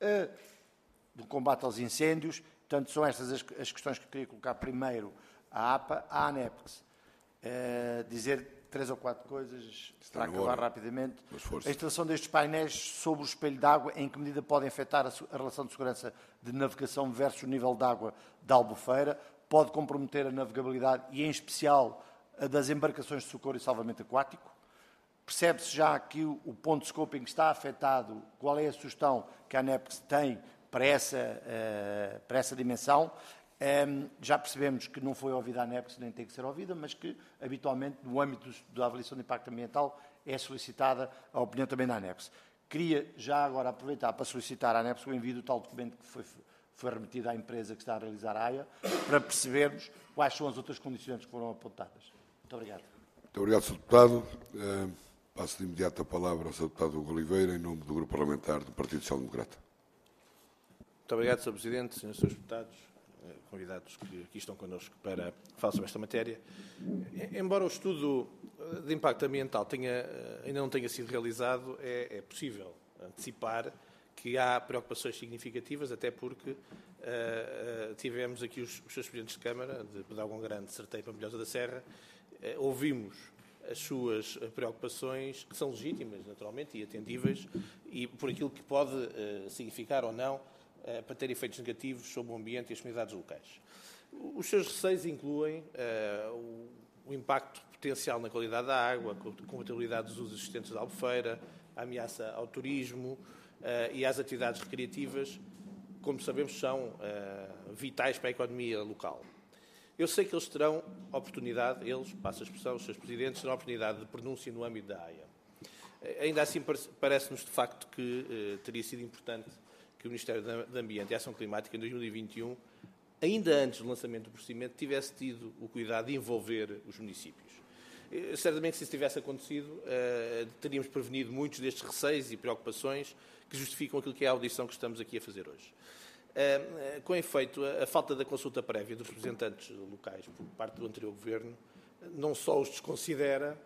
do combate aos incêndios. Portanto, são estas as questões que eu queria colocar primeiro à APA, à ANEPEX. Dizer 3 ou 4 coisas, para acabar rapidamente. A instalação destes painéis sobre o espelho d'água, em que medida podem afetar a relação de segurança de navegação versus o nível de água da Albufeira, pode comprometer a navegabilidade e, em especial, a das embarcações de socorro e salvamento aquático. Percebe-se já que o ponto de scoping está afetado, qual é a sugestão que a ANEPEX tem para essa dimensão. Já percebemos que não foi ouvida a ANEPEX, nem tem que ser ouvida, mas que, habitualmente, no âmbito da avaliação de impacto ambiental, é solicitada a opinião também da ANEPEX. Queria já agora aproveitar para solicitar à ANEPEX o envio do tal documento que foi remetido à empresa que está a realizar a AIA, para percebermos quais são as outras condicionantes que foram apontadas. Muito obrigado. Muito obrigado, Sr. Deputado. Passo de imediato a palavra ao Sr. Deputado Hugo Oliveira, em nome do Grupo Parlamentar do Partido Social Democrata. Muito obrigado, Sr. Presidente, Srs. Deputados, convidados que aqui estão connosco para falar sobre esta matéria. Embora o estudo de impacto ambiental ainda não tenha sido realizado, é possível antecipar que há preocupações significativas, até porque tivemos aqui os seus presidentes de Câmara, de Pedrógão Grande, Certeiro e Pampilhosa da Serra, ouvimos as suas preocupações, que são legítimas, naturalmente, e atendíveis, e por aquilo que pode significar ou não para ter efeitos negativos sobre o ambiente e as comunidades locais. Os seus receios incluem o impacto potencial na qualidade da água, a compatibilidade dos usos existentes da Albufeira, a ameaça ao turismo e às atividades recreativas, como sabemos, são vitais para a economia local. Eu sei que eles terão oportunidade, passo a expressão, os seus presidentes, terão oportunidade de pronúncia no âmbito da AIA. Ainda assim, parece-nos de facto que teria sido importante que o Ministério do Ambiente e Ação Climática, em 2021, ainda antes do lançamento do procedimento, tivesse tido o cuidado de envolver os municípios. Certamente, se isso tivesse acontecido, teríamos prevenido muitos destes receios e preocupações que justificam aquilo que é a audição que estamos aqui a fazer hoje. Com efeito, a falta da consulta prévia dos representantes locais por parte do anterior Governo não só os desconsidera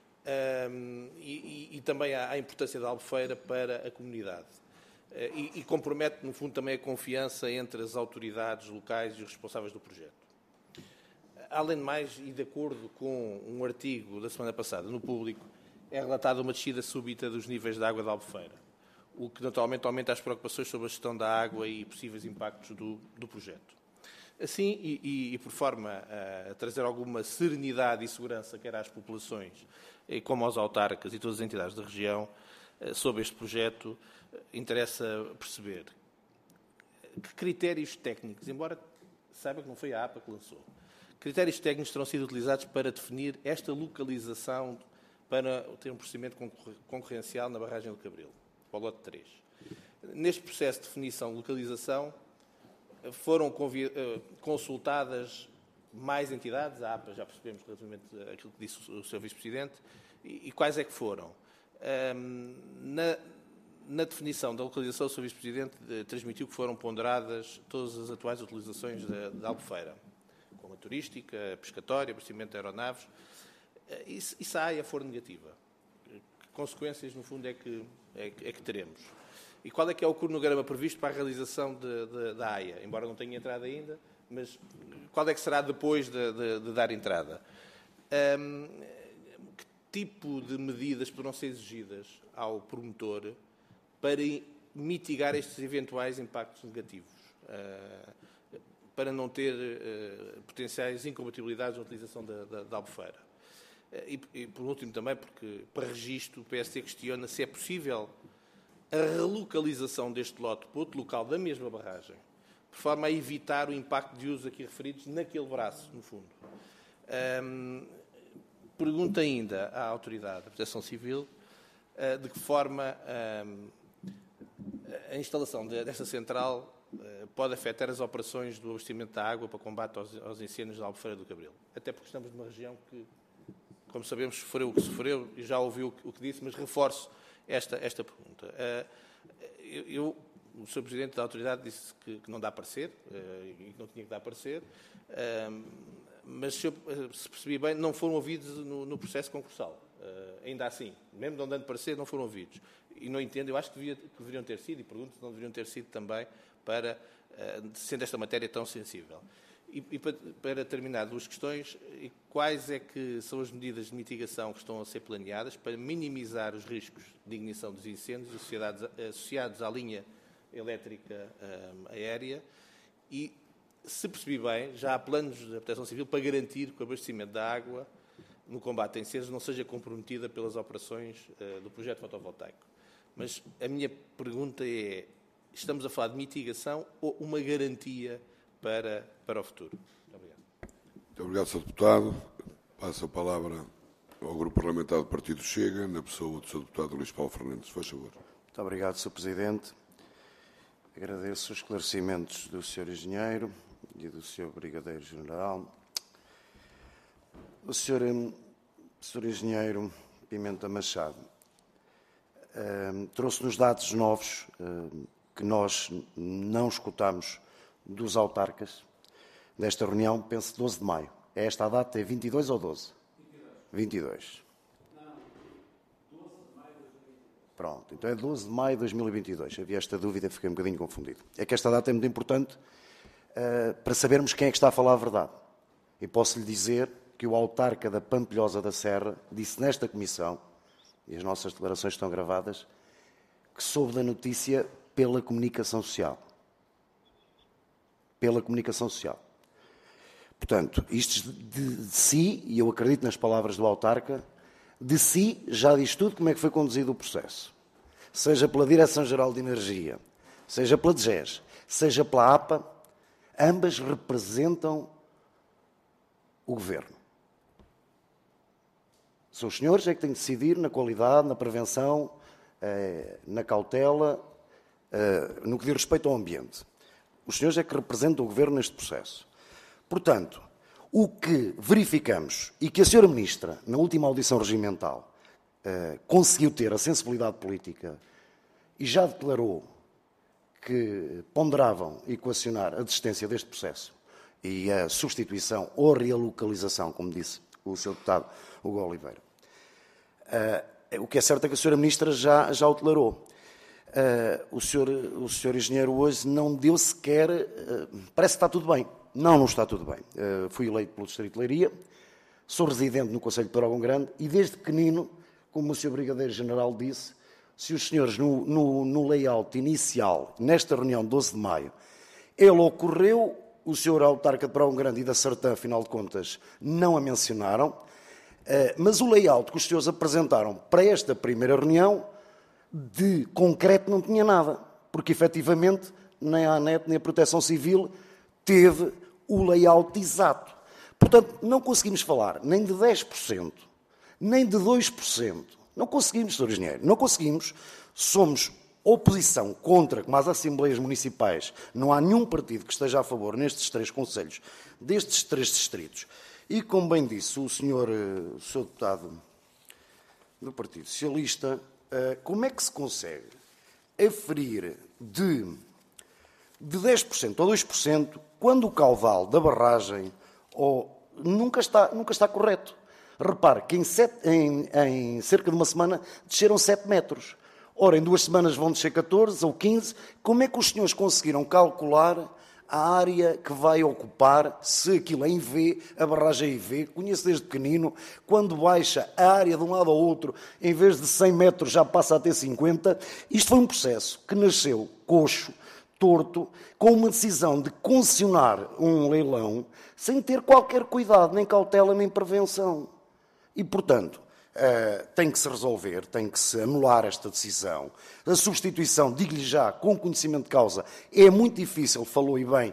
e também a importância da Albufeira para a comunidade. E compromete, no fundo, também a confiança entre as autoridades locais e os responsáveis do projeto. Além de mais, e de acordo com um artigo da semana passada no Público, é relatada uma descida súbita dos níveis de água da Albufeira, o que naturalmente aumenta as preocupações sobre a gestão da água e possíveis impactos do projeto. Assim, e por forma a trazer alguma serenidade e segurança, quer às populações, como aos autarcas e todas as entidades da região, sobre este projeto, interessa perceber que critérios técnicos, embora saiba que não foi a APA que lançou, critérios técnicos terão sido utilizados para definir esta localização para ter um procedimento concorrencial na barragem do Cabril, para o lote 3. Neste processo de definição de localização, foram consultadas mais entidades, a APA já percebemos relativamente àquilo que disse o Sr. Vice-Presidente, e quais é que foram? na definição da localização, o Sr. Vice-Presidente transmitiu que foram ponderadas todas as atuais utilizações da Albufeira, como a turística, a pescatória, abastecimento de aeronaves. E se a AIA for negativa, que consequências, no fundo, é que teremos? E qual é que é o cronograma previsto para a realização da AIA? Embora não tenha entrado ainda, mas qual é que será depois de dar entrada? Que tipo de medidas poderão ser exigidas ao promotor para mitigar estes eventuais impactos negativos, para não ter potenciais incompatibilidades na utilização da Albufeira? E, por último, também, porque, para registro, o PST questiona se é possível a relocalização deste lote para outro local da mesma barragem, de forma a evitar o impacto de usos aqui referidos naquele braço, no fundo. Pergunta ainda à Autoridade da Proteção Civil de que forma a instalação desta central pode afetar as operações do abastecimento da água para combate aos incêndios da Albufeira do Cabril. Até porque estamos numa região que, como sabemos, sofreu o que sofreu e já ouviu o que disse, mas reforço esta pergunta. O Sr. Presidente da Autoridade disse que não dá parecer, e que não tinha que dar parecer, mas, se percebi bem, não foram ouvidos no processo concursal. Ainda assim, mesmo não dando parecer, não foram ouvidos. E não entendo, eu acho que deveriam ter sido, e pergunto se não deveriam ter sido também, sendo esta matéria tão sensível. E para terminar, duas questões. Quais é que são as medidas de mitigação que estão a ser planeadas para minimizar os riscos de ignição dos incêndios associados à linha elétrica aérea? E, se percebi bem, já há planos da Proteção Civil para garantir que o abastecimento da água no combate a incêndios não seja comprometida pelas operações do projeto fotovoltaico. Mas a minha pergunta é, estamos a falar de mitigação ou uma garantia para o futuro? Muito obrigado. Muito obrigado, Sr. Deputado. Passo a palavra ao Grupo Parlamentar do Partido Chega, na pessoa do Sr. Deputado Luís Paulo Fernandes. Faz favor. Muito obrigado, Sr. Presidente. Agradeço os esclarecimentos do Sr. Engenheiro e do Sr. Brigadeiro-General. O Sr. Engenheiro Pimenta Machado trouxe-nos dados novos que nós não escutamos dos autarcas desta reunião, penso 12 de maio. É esta a data? É 22 ou 12? 22. Não, 12 de maio de 2022. Pronto, então é 12 de maio de 2022. Havia esta dúvida, fiquei um bocadinho confundido. É que esta data é muito importante para sabermos quem é que está a falar a verdade. E posso-lhe dizer que o autarca da Pampilhosa da Serra disse nesta comissão, e as nossas declarações estão gravadas, que soube da notícia pela comunicação social. Pela comunicação social. Portanto, isto de si, e eu acredito nas palavras do autarca, de si já diz tudo como é que foi conduzido o processo. Seja pela Direção-Geral de Energia, seja pela DGES, seja pela APA, ambas representam o Governo. São os senhores é que têm de decidir na qualidade, na prevenção, na cautela, no que diz respeito ao ambiente. Os senhores é que representam o Governo neste processo. Portanto, o que verificamos e que a Sra. Ministra, na última audição regimental, conseguiu ter a sensibilidade política e já declarou que ponderavam equacionar a desistência deste processo e a substituição ou realocalização, como disse o Sr. Deputado Hugo Oliveira. O que é certo é que a Sra. Ministra já o declarou. O senhor Engenheiro hoje não deu sequer... parece que está tudo bem. Não está tudo bem. Fui eleito pelo Distrito de Leiria, sou residente no Concelho de Torrogão Grande e desde pequenino, como o Sr. Brigadeiro-General disse, se os senhores no layout inicial, nesta reunião de 12 de maio, ele ocorreu, o Sr. Autarca de Torrogão Grande e da Sertã, afinal de contas, não a mencionaram, mas o layout que os senhores apresentaram para esta primeira reunião, de concreto não tinha nada, porque efetivamente nem a ANET nem a Proteção Civil teve o layout exato. Portanto, não conseguimos falar nem de 10%, nem de 2%. Não conseguimos, Sr. Engenheiro, não conseguimos. Somos oposição contra, como as Assembleias Municipais, não há nenhum partido que esteja a favor nestes 3 concelhos, destes 3 distritos. E, como bem disse o Sr. Deputado do Partido Socialista, como é que se consegue aferir de 10% ou 2% quando o caudal da barragem nunca está correto. Repare que em cerca de uma semana desceram 7 metros. Ora, em 2 semanas vão descer 14 ou 15. Como é que os senhores conseguiram calcular a área que vai ocupar, se aquilo é em V, a barragem é em V? Conheço desde pequenino, quando baixa a área de um lado ao outro, em vez de 100 metros já passa a ter 50. Isto foi um processo que nasceu coxo, torto, com uma decisão de concessionar um leilão sem ter qualquer cuidado, nem cautela, nem prevenção. E, portanto, tem que se resolver, tem que se anular esta decisão. A substituição, digo-lhe já, com conhecimento de causa, é muito difícil, falou e bem,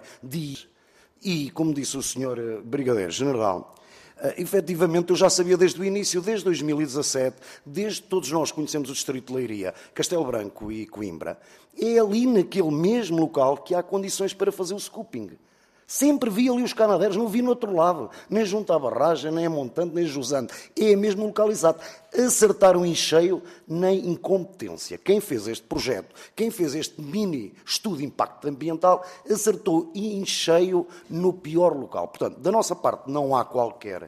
e, como disse o Sr. Brigadeiro-General, efetivamente eu já sabia desde o início, desde 2017, desde todos nós conhecemos o Distrito de Leiria, Castelo Branco e Coimbra, é ali naquele mesmo local que há condições para fazer o scooping. Sempre vi ali os canadeiros, não vi no outro lado, nem junto à barragem, nem a montante, nem jusante. É mesmo localizado. Acertaram em cheio na incompetência. Quem fez este projeto, quem fez este mini estudo de impacto ambiental, acertou em cheio no pior local. Portanto, da nossa parte não há qualquer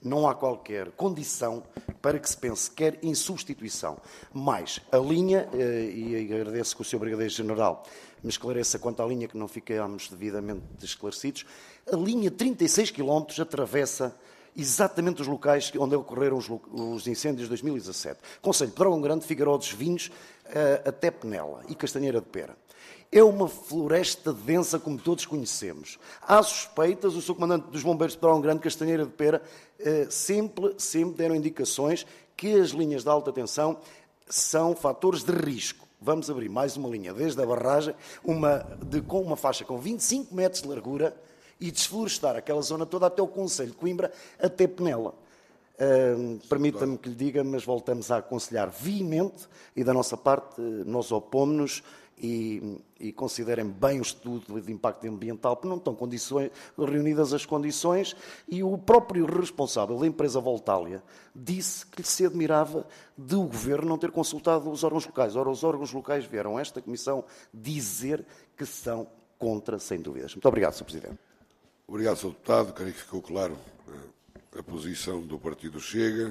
condição para que se pense sequer em substituição. Mas a linha, e agradeço que o Sr. Brigadeiro-General me esclareça quanto à linha, que não ficámos devidamente esclarecidos, a linha 36 km atravessa exatamente os locais onde ocorreram os incêndios de 2017. Concelho de Pedrógão Grande, Figueiró dos Vinhos, até Penela e Castanheira de Pera. É uma floresta densa, como todos conhecemos. Há suspeitas, o Sr. Comandante dos Bombeiros de Pedrógão Grande, Castanheira de Pera, sempre deram indicações que as linhas de alta tensão são fatores de risco. Vamos abrir mais uma linha, desde a barragem, com uma faixa com 25 metros de largura, e desflorestar aquela zona toda até o Concelho de Coimbra, até Penela. Permita-me que lhe diga, mas voltamos a aconselhar veemente, e da nossa parte nós opomos-nos, e considerem bem o estudo de impacto ambiental, porque não estão reunidas as condições, e o próprio responsável da empresa Voltalia disse que se admirava de o Governo não ter consultado os órgãos locais. Ora, os órgãos locais vieram a esta Comissão dizer que são contra, sem dúvidas. Muito obrigado, Sr. Presidente. Obrigado, Sr. Deputado. Creio que ficou claro a posição do Partido Chega.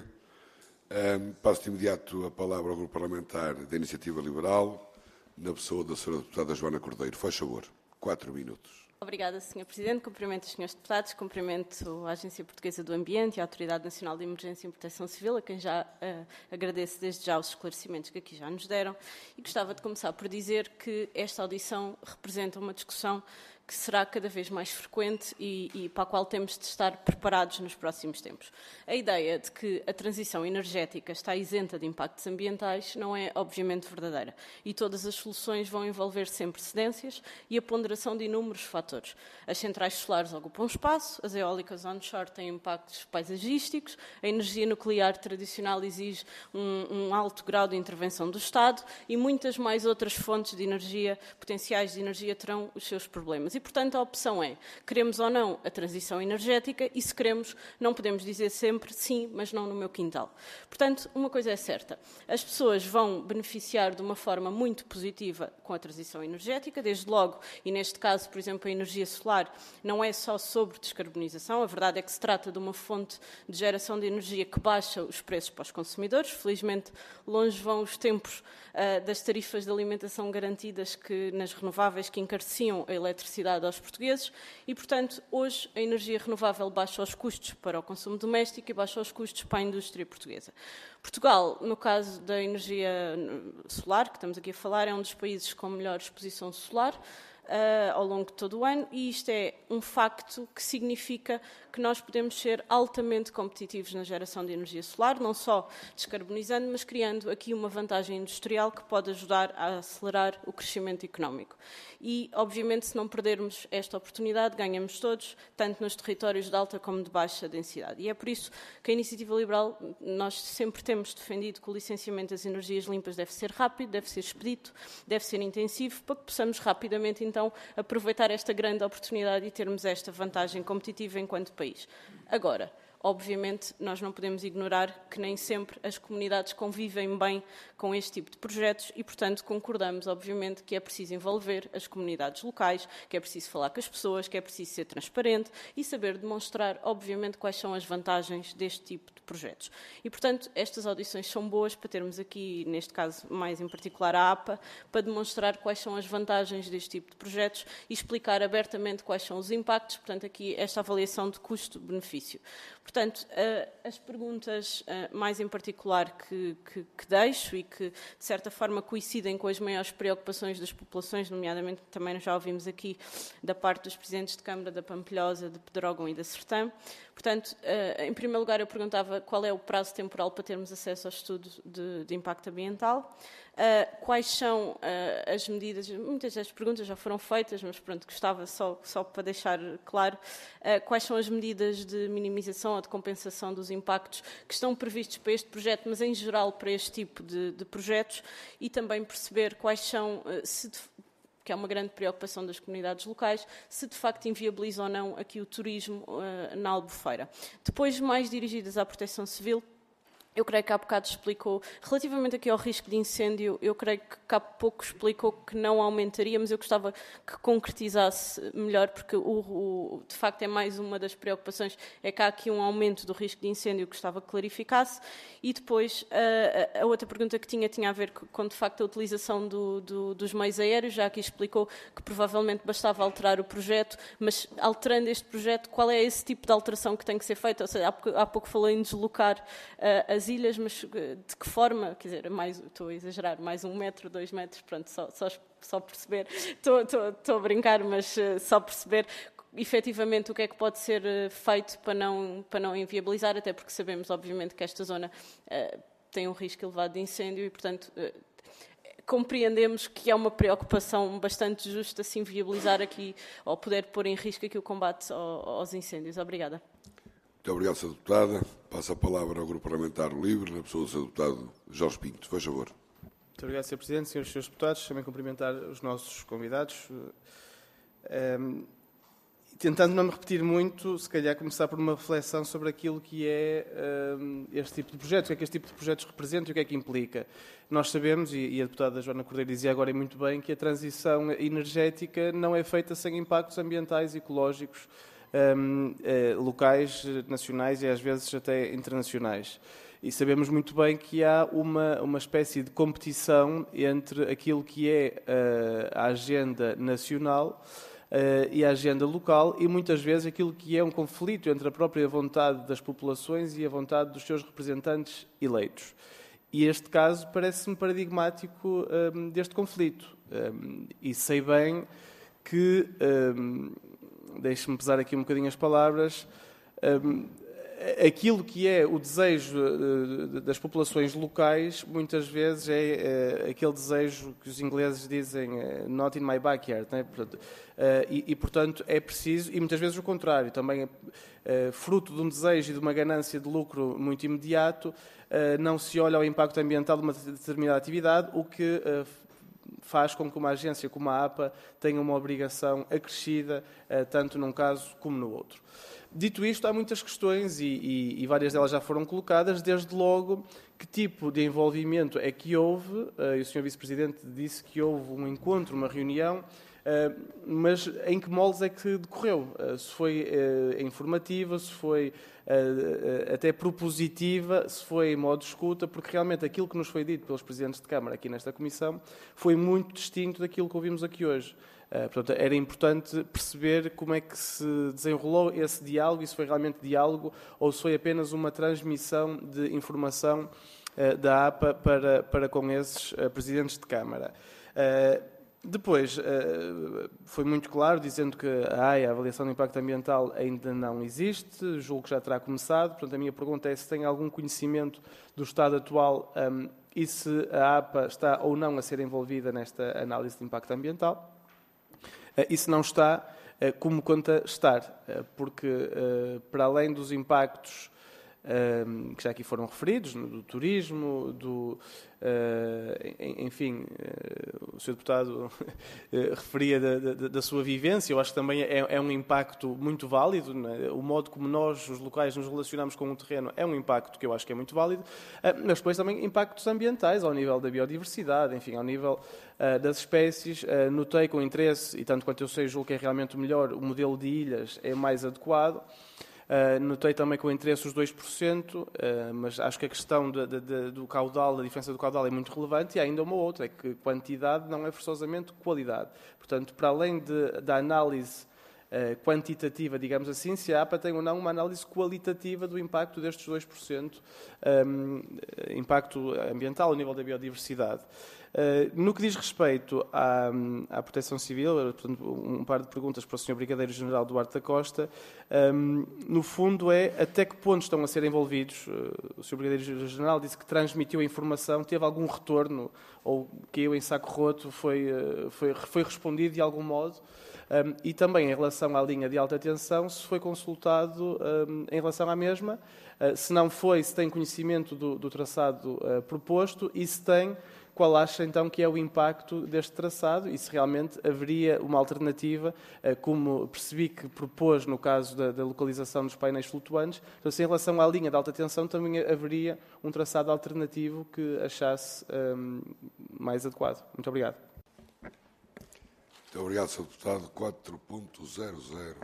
Passo de imediato a palavra ao Grupo Parlamentar da Iniciativa Liberal, na pessoa da Sra. Deputada Joana Cordeiro. Faz favor, 4 minutos. Obrigada, Sr. Presidente. Cumprimento os Srs. Deputados, cumprimento a Agência Portuguesa do Ambiente e a Autoridade Nacional de Emergência e Proteção Civil, a quem já agradeço desde já os esclarecimentos que aqui já nos deram, e gostava de começar por dizer que esta audição representa uma discussão que será cada vez mais frequente e para a qual temos de estar preparados nos próximos tempos. A ideia de que a transição energética está isenta de impactos ambientais não é, obviamente, verdadeira. E todas as soluções vão envolver sempre cedências e a ponderação de inúmeros fatores. As centrais solares ocupam espaço, as eólicas onshore têm impactos paisagísticos, a energia nuclear tradicional exige um alto grau de intervenção do Estado e muitas mais outras fontes de energia, potenciais de energia, terão os seus problemas. E, portanto, a opção é, queremos ou não a transição energética, e se queremos, não podemos dizer sempre sim, mas não no meu quintal. Portanto, uma coisa é certa, as pessoas vão beneficiar de uma forma muito positiva com a transição energética, desde logo, e neste caso, por exemplo, a energia solar não é só sobre descarbonização, a verdade é que se trata de uma fonte de geração de energia que baixa os preços para os consumidores. Felizmente, longe vão os tempos das tarifas de alimentação garantidas nas renováveis que encareciam a eletricidade aos portugueses e, portanto, hoje a energia renovável baixa os custos para o consumo doméstico e baixa os custos para a indústria portuguesa. Portugal, no caso da energia solar, que estamos aqui a falar, é um dos países com melhor exposição solar ao longo de todo o ano, e isto é um facto que significa que nós podemos ser altamente competitivos na geração de energia solar, não só descarbonizando, mas criando aqui uma vantagem industrial que pode ajudar a acelerar o crescimento económico. E, obviamente, se não perdermos esta oportunidade, ganhamos todos, tanto nos territórios de alta como de baixa densidade. E é por isso que a Iniciativa Liberal, nós sempre temos defendido que o licenciamento das energias limpas deve ser rápido, deve ser expedito, deve ser intensivo, para que possamos rapidamente, então, aproveitar esta grande oportunidade e termos esta vantagem competitiva enquanto país. Agora, obviamente, nós não podemos ignorar que nem sempre as comunidades convivem bem com este tipo de projetos e, portanto, concordamos, obviamente, que é preciso envolver as comunidades locais, que é preciso falar com as pessoas, que é preciso ser transparente e saber demonstrar, obviamente, quais são as vantagens deste tipo de projetos. E, portanto, estas audições são boas para termos aqui, neste caso, mais em particular a APA, para demonstrar quais são as vantagens deste tipo de projetos e explicar abertamente quais são os impactos, portanto, aqui esta avaliação de custo-benefício. Portanto, as perguntas mais em particular que deixo e que, de certa forma, coincidem com as maiores preocupações das populações, nomeadamente, também já ouvimos aqui da parte dos presidentes de Câmara da Pampilhosa, de Pedrógão e da Sertã. Portanto, em primeiro lugar, eu perguntava qual é o prazo temporal para termos acesso ao estudo de impacto ambiental. Quais são as medidas, muitas das perguntas já foram feitas, mas pronto, gostava só para deixar claro, quais são as medidas de minimização ou de compensação dos impactos que estão previstos para este projeto, mas em geral para este tipo de projetos, e também perceber quais são, que é uma grande preocupação das comunidades locais, se de facto inviabiliza ou não aqui o turismo na Albufeira. Depois, mais dirigidas à proteção civil, eu creio que há bocado explicou, relativamente aqui ao risco de incêndio, eu creio que há pouco explicou que não aumentaria, mas eu gostava que concretizasse melhor, porque de facto é mais uma das preocupações, é que há aqui um aumento do risco de incêndio, gostava que clarificasse. E depois, a outra pergunta que tinha a ver com, de facto, a utilização dos meios aéreos, já aqui explicou que provavelmente bastava alterar o projeto, mas alterando este projeto, qual é esse tipo de alteração que tem que ser feita? Ou seja, há pouco falou em deslocar as ilhas, mas de que forma? Quer dizer, estou a exagerar, mais 1 metro, 2 metros, pronto, só perceber, estou a brincar, mas só perceber efetivamente o que é que pode ser feito para não inviabilizar, até porque sabemos, obviamente, que esta zona tem um risco elevado de incêndio e, portanto, compreendemos que é uma preocupação bastante justa se inviabilizar aqui ou poder pôr em risco aqui o combate aos incêndios. Obrigada. Muito obrigado, Sra. Deputada. Passo a palavra ao Grupo Parlamentar Livre, na pessoa do Sr. Deputado Jorge Pinto. Faz favor. Muito obrigado, Sr. Presidente. Senhores e Srs. Deputados, também cumprimentar os nossos convidados. Tentando não me repetir muito, se calhar começar por uma reflexão sobre aquilo que é este tipo de projetos, o que é que este tipo de projetos representa e o que é que implica. Nós sabemos, e a deputada Joana Cordeiro dizia agora muito bem, que a transição energética não é feita sem impactos ambientais e ecológicos locais, nacionais e às vezes até internacionais. E sabemos muito bem que há uma espécie de competição entre aquilo que é a agenda nacional e a agenda local e muitas vezes aquilo que é um conflito entre a própria vontade das populações e a vontade dos seus representantes eleitos. E este caso parece-me paradigmático deste conflito. E sei bem que, deixe-me pesar aqui um bocadinho as palavras, aquilo que é o desejo das populações locais, muitas vezes é aquele desejo que os ingleses dizem not in my backyard, né? Portanto, é preciso, e muitas vezes o contrário, também fruto de um desejo e de uma ganância de lucro muito imediato, não se olha ao impacto ambiental de uma determinada atividade, o que faz com que uma agência como a APA tenha uma obrigação acrescida, tanto num caso como no outro. Dito isto, há muitas questões e várias delas já foram colocadas, desde logo que tipo de envolvimento é que houve, e o Sr. Vice-Presidente disse que houve um encontro, uma reunião, mas em que moldes é que decorreu? Se foi informativa, se foi até propositiva, se foi em modo de escuta, porque realmente aquilo que nos foi dito pelos Presidentes de Câmara aqui nesta Comissão foi muito distinto daquilo que ouvimos aqui hoje. Portanto, era importante perceber como é que se desenrolou esse diálogo, e se foi realmente diálogo ou se foi apenas uma transmissão de informação da APA para com esses Presidentes de Câmara. Depois, foi muito claro, dizendo que a AIA, a Avaliação do Impacto Ambiental, ainda não existe, julgo que já terá começado. Portanto, a minha pergunta é se tem algum conhecimento do estado atual e se a APA está ou não a ser envolvida nesta análise de impacto ambiental. E se não está, como conta estar? Porque, para além dos impactos que já aqui foram referidos, do turismo, enfim, o Sr. Deputado referia da sua vivência. Eu acho que também é um impacto muito válido, né? O modo como nós, os locais, nos relacionamos com o terreno é um impacto que eu acho que é muito válido, mas depois também impactos ambientais, ao nível da biodiversidade, enfim, ao nível das espécies. Notei com interesse, e tanto quanto eu sei, julgo que é realmente o melhor, o modelo de ilhas é mais adequado. Notei também com interesse os 2%, mas acho que a questão do caudal, a diferença do caudal é muito relevante, e há ainda uma outra, é que quantidade não é forçosamente qualidade. Portanto, para além da análise quantitativa, digamos assim, se a APA tem ou não uma análise qualitativa do impacto destes 2%, impacto ambiental ao nível da biodiversidade. No que diz respeito à proteção civil, portanto, um par de perguntas para o Sr. Brigadeiro-General Duarte da Costa, no fundo é até que ponto estão a ser envolvidos. O Sr. Brigadeiro-General disse que transmitiu a informação, teve algum retorno, ou caiu em saco roto, foi respondido de algum modo, e também em relação à linha de alta tensão, se foi consultado em relação à mesma, se não foi, se tem conhecimento do traçado proposto, e se tem, qual acha então que é o impacto deste traçado e se realmente haveria uma alternativa, como percebi que propôs no caso da localização dos painéis flutuantes. Então, se em relação à linha de alta tensão também haveria um traçado alternativo que achasse mais adequado. Muito obrigado. Muito obrigado, Sr. Deputado. 4.00.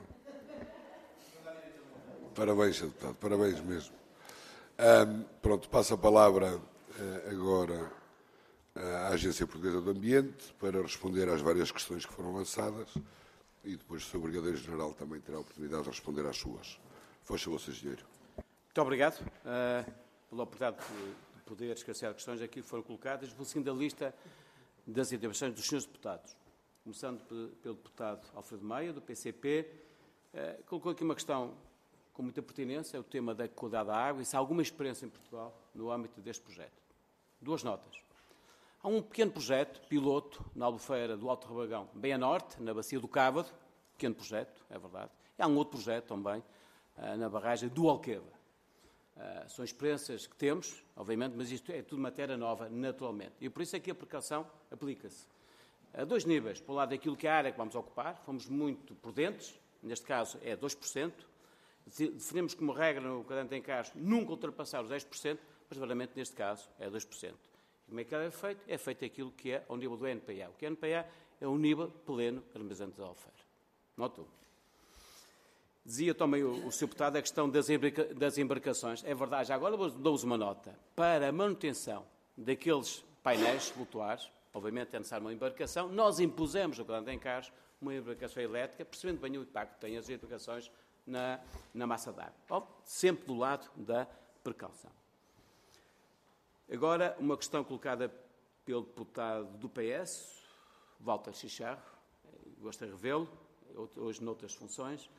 Parabéns, Sr. Deputado. Parabéns mesmo. Pronto, passo a palavra agora à Agência Portuguesa do Ambiente para responder às várias questões que foram lançadas, e depois o Sr. Brigadeiro-General também terá a oportunidade de responder às suas. Faz favor, Sr. Engenheiro. Muito obrigado pela oportunidade de poder esclarecer as questões aqui que foram colocadas. Vou seguindo a lista das intervenções dos senhores deputados. Começando pelo deputado Alfredo Maia, do PCP, colocou aqui uma questão com muita pertinência, é o tema da qualidade da água, e se há alguma experiência em Portugal no âmbito deste projeto. Duas notas. Há um pequeno projeto, piloto, na Albufeira do Alto Rabagão, bem a norte, na Bacia do Cávado, pequeno projeto, é verdade. E há um outro projeto também, na barragem do Alqueva. São experiências que temos, obviamente, mas isto é tudo matéria nova, naturalmente. E por isso é que a precaução aplica-se a dois níveis. Por um lado, aquilo que é a área que vamos ocupar, fomos muito prudentes, neste caso é 2%. Definimos como regra no caderno de encargos nunca ultrapassar os 10%, mas verdadeiramente neste caso é 2%. Como é que é feito? É feito aquilo que é ao nível do NPA. O que é NPA é o nível pleno armazenante da Albufeira. Notou? Dizia também o Sr. Deputado a questão das embarcações. É verdade, já agora dou-vos uma nota. Para a manutenção daqueles painéis flutuares, obviamente é necessária uma embarcação, nós impusemos ao caderno de encargos uma embarcação elétrica, percebendo bem o impacto que têm as embarcações na massa d'água. Sempre do lado da precaução. Agora, uma questão colocada pelo deputado do PS, Walter Chicharro, gosto de revê-lo, hoje noutras funções.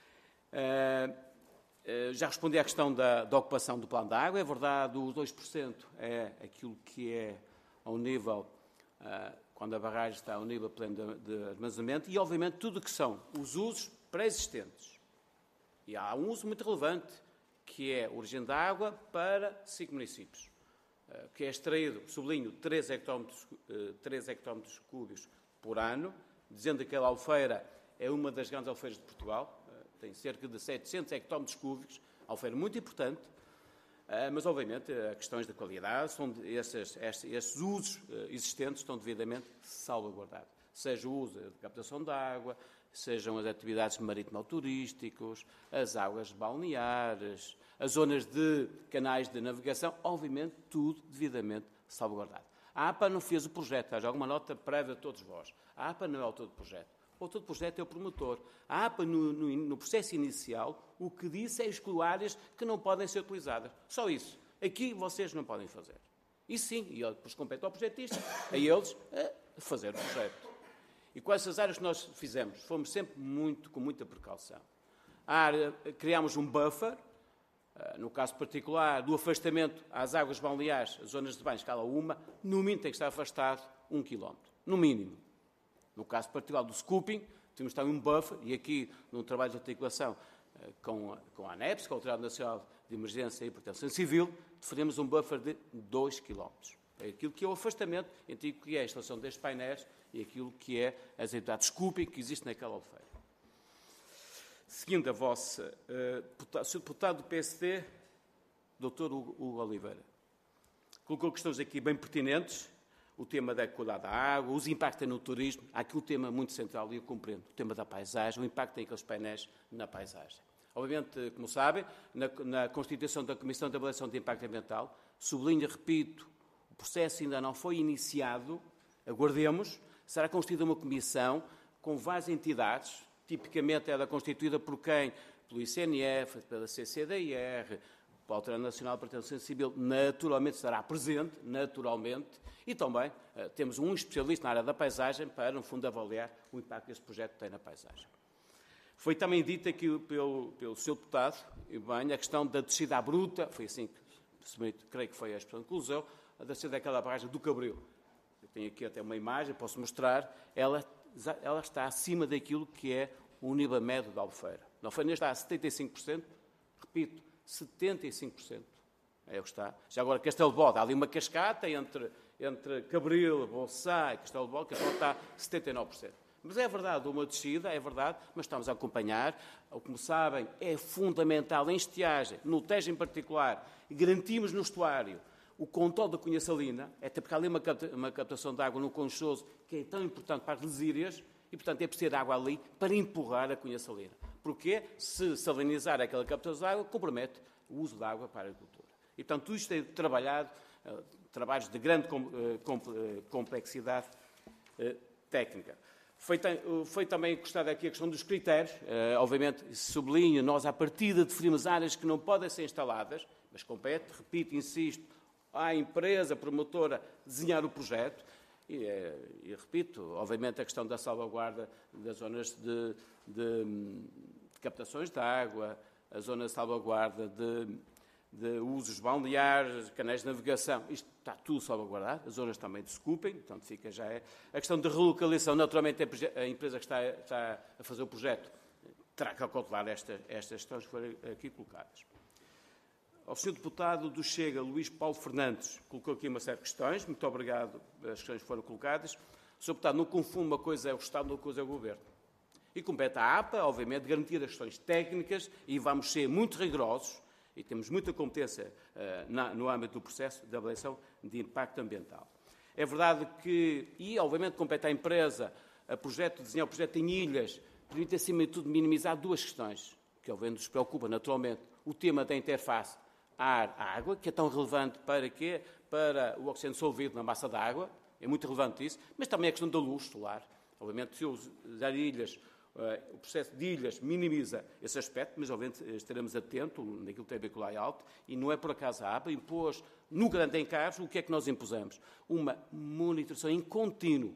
Já respondi à questão da ocupação do plano da água. É verdade, os 2% é aquilo que é ao nível, quando a barragem está ao nível pleno de armazenamento, e obviamente tudo o que são os usos pré-existentes. E há um uso muito relevante, que é a origem da água para 5 municípios. Que é extraído, sublinho, 3 hectómetros cúbicos por ano, dizendo que a Albufeira é uma das grandes albufeiras de Portugal, tem cerca de 700 hectómetros cúbicos, albufeira muito importante, mas obviamente as questões de qualidade, esses usos existentes estão devidamente salvaguardados. Seja o uso de captação de água, sejam as atividades marítimo-turísticos, as águas balneares, as zonas de canais de navegação, obviamente tudo devidamente salvaguardado. A APA não fez o projeto, há alguma nota prévia a todos vós. A APA não é o autor do projeto. O autor do projeto é o promotor. A APA, no processo inicial, o que disse é excluir áreas que não podem ser utilizadas. Só isso. Aqui vocês não podem fazer. Isso sim, e depois compete ao projetista, a eles, a fazer o projeto. E com essas áreas que nós fizemos, fomos sempre com muita precaução. Criámos um buffer, no caso particular do afastamento às águas balneares, as zonas de banho, escala 1, no mínimo tem que estar afastado 1 km, no mínimo. No caso particular do scooping, temos também um buffer, e aqui, no trabalho de articulação, com a ANEPS, com a Autoridade Nacional de Emergência e Proteção Civil, definimos um buffer de 2 km. É aquilo que é o afastamento entre o que é a instalação destes painéis e aquilo que é as atividades Scooping que existe naquela albufeira. Seguindo a vossa, Sr. Deputado do PSD, Dr. Hugo Oliveira, colocou questões aqui bem pertinentes, o tema da qualidade da água, os impactos no turismo, há aqui um tema muito central e eu compreendo, o tema da paisagem, o impacto tem aqueles painéis na paisagem. Obviamente, como sabem, na constituição da Comissão de Avaliação de Impacto Ambiental, sublinho, repito, o processo ainda não foi iniciado, aguardemos, será constituída uma comissão com várias entidades, tipicamente ela é constituída por quem? Pelo ICNF, pela CCDR, pela Autoridade Nacional de Proteção Civil, naturalmente estará presente, naturalmente, e também temos um especialista na área da paisagem para, no fundo, avaliar o impacto que este projeto tem na paisagem. Foi também dito aqui pelo Sr. Deputado, e bem, a questão da descida à bruta, foi assim que, creio que foi a expressão que usou, a descida daquela barragem do Cabril. Eu tenho aqui até uma imagem, posso mostrar, ela está acima daquilo que é o nível médio da Albufeira. A Albufeira está a 75%, repito, 75%. É o que está. Já agora, Castelo de Bode, há ali uma cascata entre Cabril, Bolsá e Castelo de Bode, Castelo está a 79%. Mas é verdade, uma descida, é verdade, mas estamos a acompanhar. Como sabem, é fundamental em estiagem, no Tejo em particular, garantimos no estuário o controle da cunha salina, até porque há ali uma captação de água no Conchoso, que é tão importante para as lesírias, e, portanto, é preciso água ali para empurrar a cunha salina. Porque se salinizar aquela captação de água, compromete o uso da água para a agricultura. E, portanto, tudo isto é trabalhado, trabalhos de grande complexidade técnica. Foi também costada aqui a questão dos critérios. Obviamente, sublinho, nós à partida definimos áreas que não podem ser instaladas, mas compete, repito, insisto, à empresa promotora desenhar o projeto. E repito, obviamente, a questão da salvaguarda das zonas de captações de água, a zona de salvaguarda de usos balneares, canais de navegação, isto está tudo salvaguardado, as zonas também de Scooping, portanto fica já é. A questão de relocalização, naturalmente a empresa que está a fazer o projeto terá que calcular estas questões que foram aqui colocadas. Ao Sr. Deputado do Chega, Luís Paulo Fernandes, colocou aqui uma série de questões, muito obrigado pelas questões que foram colocadas. O Sr. Deputado, não confunde uma coisa é o Estado, outra coisa é o Governo. E compete à APA, obviamente, garantir as questões técnicas e vamos ser muito rigorosos e temos muita competência no âmbito do processo de avaliação de impacto ambiental. É verdade que, e obviamente compete à empresa, desenhar o projeto em ilhas, permite acima de tudo minimizar duas questões, que obviamente nos preocupa naturalmente. O tema da interface ar-água, que é tão relevante para quê? Para o oxigênio dissolvido na massa da água, é muito relevante isso, mas também a questão da luz solar. Obviamente, se eu usar ilhas, o processo de ilhas minimiza esse aspecto, mas obviamente estaremos atentos naquilo que tem a ver com o layout, e não é por acaso a APA impôs no grande encargo o que é que nós impusemos? Uma monitoração em contínuo,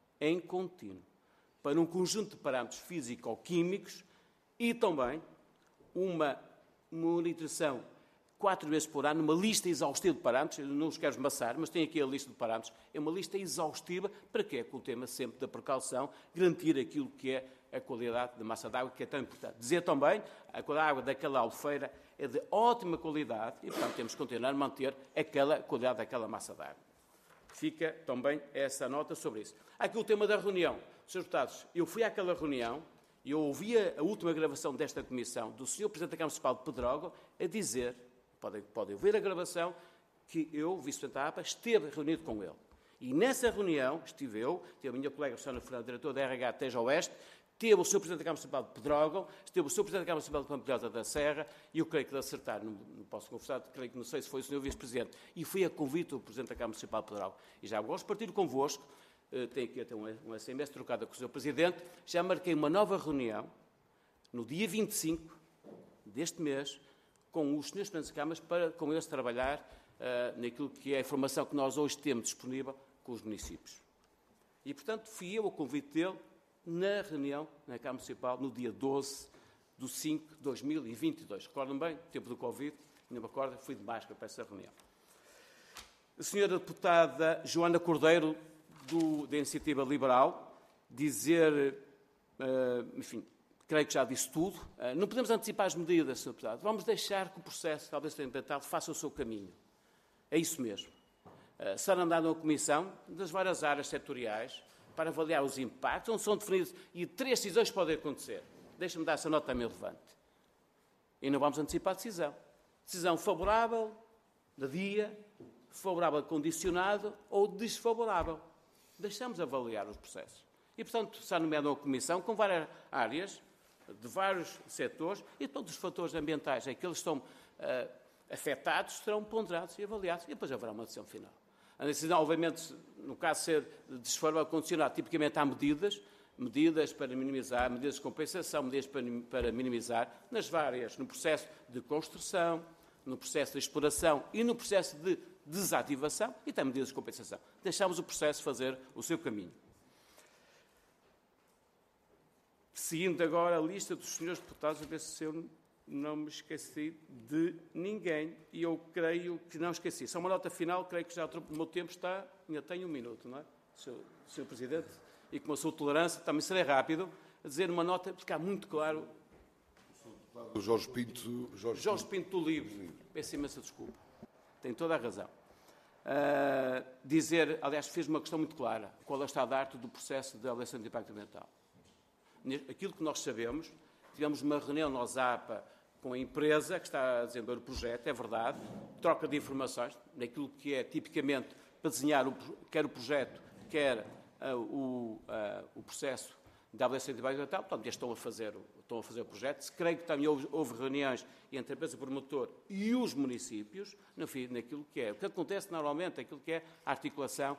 para um conjunto de parâmetros físico-químicos e também uma monitoração 4 vezes por ano, uma lista exaustiva de parâmetros, eu não os quero esmaçar, mas tem aqui a lista de parâmetros, é uma lista exaustiva, para quê? Com o tema sempre da precaução, garantir aquilo que é a qualidade da massa d'água, que é tão importante. Dizer também, a água daquela albufeira é de ótima qualidade e, portanto, temos que continuar a manter aquela qualidade daquela massa d'água. Fica também essa nota sobre isso. Aqui o tema da reunião. Srs. Deputados, eu fui àquela reunião e eu ouvi a última gravação desta comissão do Sr. Presidente da Câmara Municipal de Pedrógão a dizer, podem ouvir a gravação, que eu, Vice-Presidente da APA, esteve reunido com ele. E nessa reunião estive eu, teve a minha colega Susana Fernandes, diretora da RH Tejo Oeste, teve o Sr. Presidente da Câmara Municipal de Pedrógão, esteve o Sr. Presidente da Câmara Municipal de Pampilhosa da Serra, e eu creio que de acertar, não posso confessar, creio que não sei se foi o Sr. Vice-Presidente, e foi a convite do Presidente da Câmara Municipal de Pedrógão. E já gosto de partir convosco, tenho aqui até um SMS trocado com o Sr. Presidente, já marquei uma nova reunião, no dia 25 deste mês, com os senhores Presidentes de Câmaras, para com eles trabalhar naquilo que é a informação que nós hoje temos disponível com os municípios. E, portanto, fui eu o convite dele na reunião na Câmara Municipal, no dia 12 de 5 de 2022. Recordam bem? Tempo do Covid, ainda me recordo, fui de máscara para essa reunião. A senhora deputada Joana Cordeiro, da Iniciativa Liberal, dizer, enfim, creio que já disse tudo. Não podemos antecipar as medidas, Sr. Deputado. Vamos deixar que o processo de avaliação ambiental faça o seu caminho. É isso mesmo. Será dada uma comissão das várias áreas setoriais para avaliar os impactos, onde são definidos, e 3 decisões podem acontecer. Deixa-me dar essa nota também relevante. E não vamos antecipar a decisão. Decisão favorável, de dia, favorável condicionado ou desfavorável. Deixamos avaliar os processos. E, portanto, será nomeada uma comissão com várias áreas, de vários setores, e todos os fatores ambientais, aqueles que estão afetados, serão ponderados e avaliados, e depois haverá uma decisão final. A decisão, obviamente, no caso de ser desfavorável condicionado, tipicamente há medidas para minimizar, medidas de compensação, medidas para minimizar, no processo de construção, no processo de exploração e no processo de desativação, e tem medidas de compensação. Deixamos o processo fazer o seu caminho. Seguindo agora a lista dos senhores deputados, a ver se eu não me esqueci de ninguém, e eu creio que não esqueci. Só uma nota final, creio que já o meu tempo está, ainda tenho 1 minuto, não é, Sr. Presidente? E com a sua tolerância, também serei rápido, a dizer uma nota, para ficar muito claro. O Jorge Pinto do Livre. Peço imensa desculpa. Tem toda a razão. Dizer, aliás, fez uma questão muito clara, qual é o estado de arte do processo de avaliação de impacto ambiental. Aquilo que nós sabemos, tivemos uma reunião na OSAPA com a empresa que está a desenvolver o projeto, é verdade, troca de informações, naquilo que é tipicamente para desenhar quer o projeto, quer o processo de avaliação de impacto ambiental, portanto, estão a fazer o projeto. Creio que também houve reuniões entre a empresa promotor e os municípios, naquilo que é. O que acontece normalmente, aquilo que é a articulação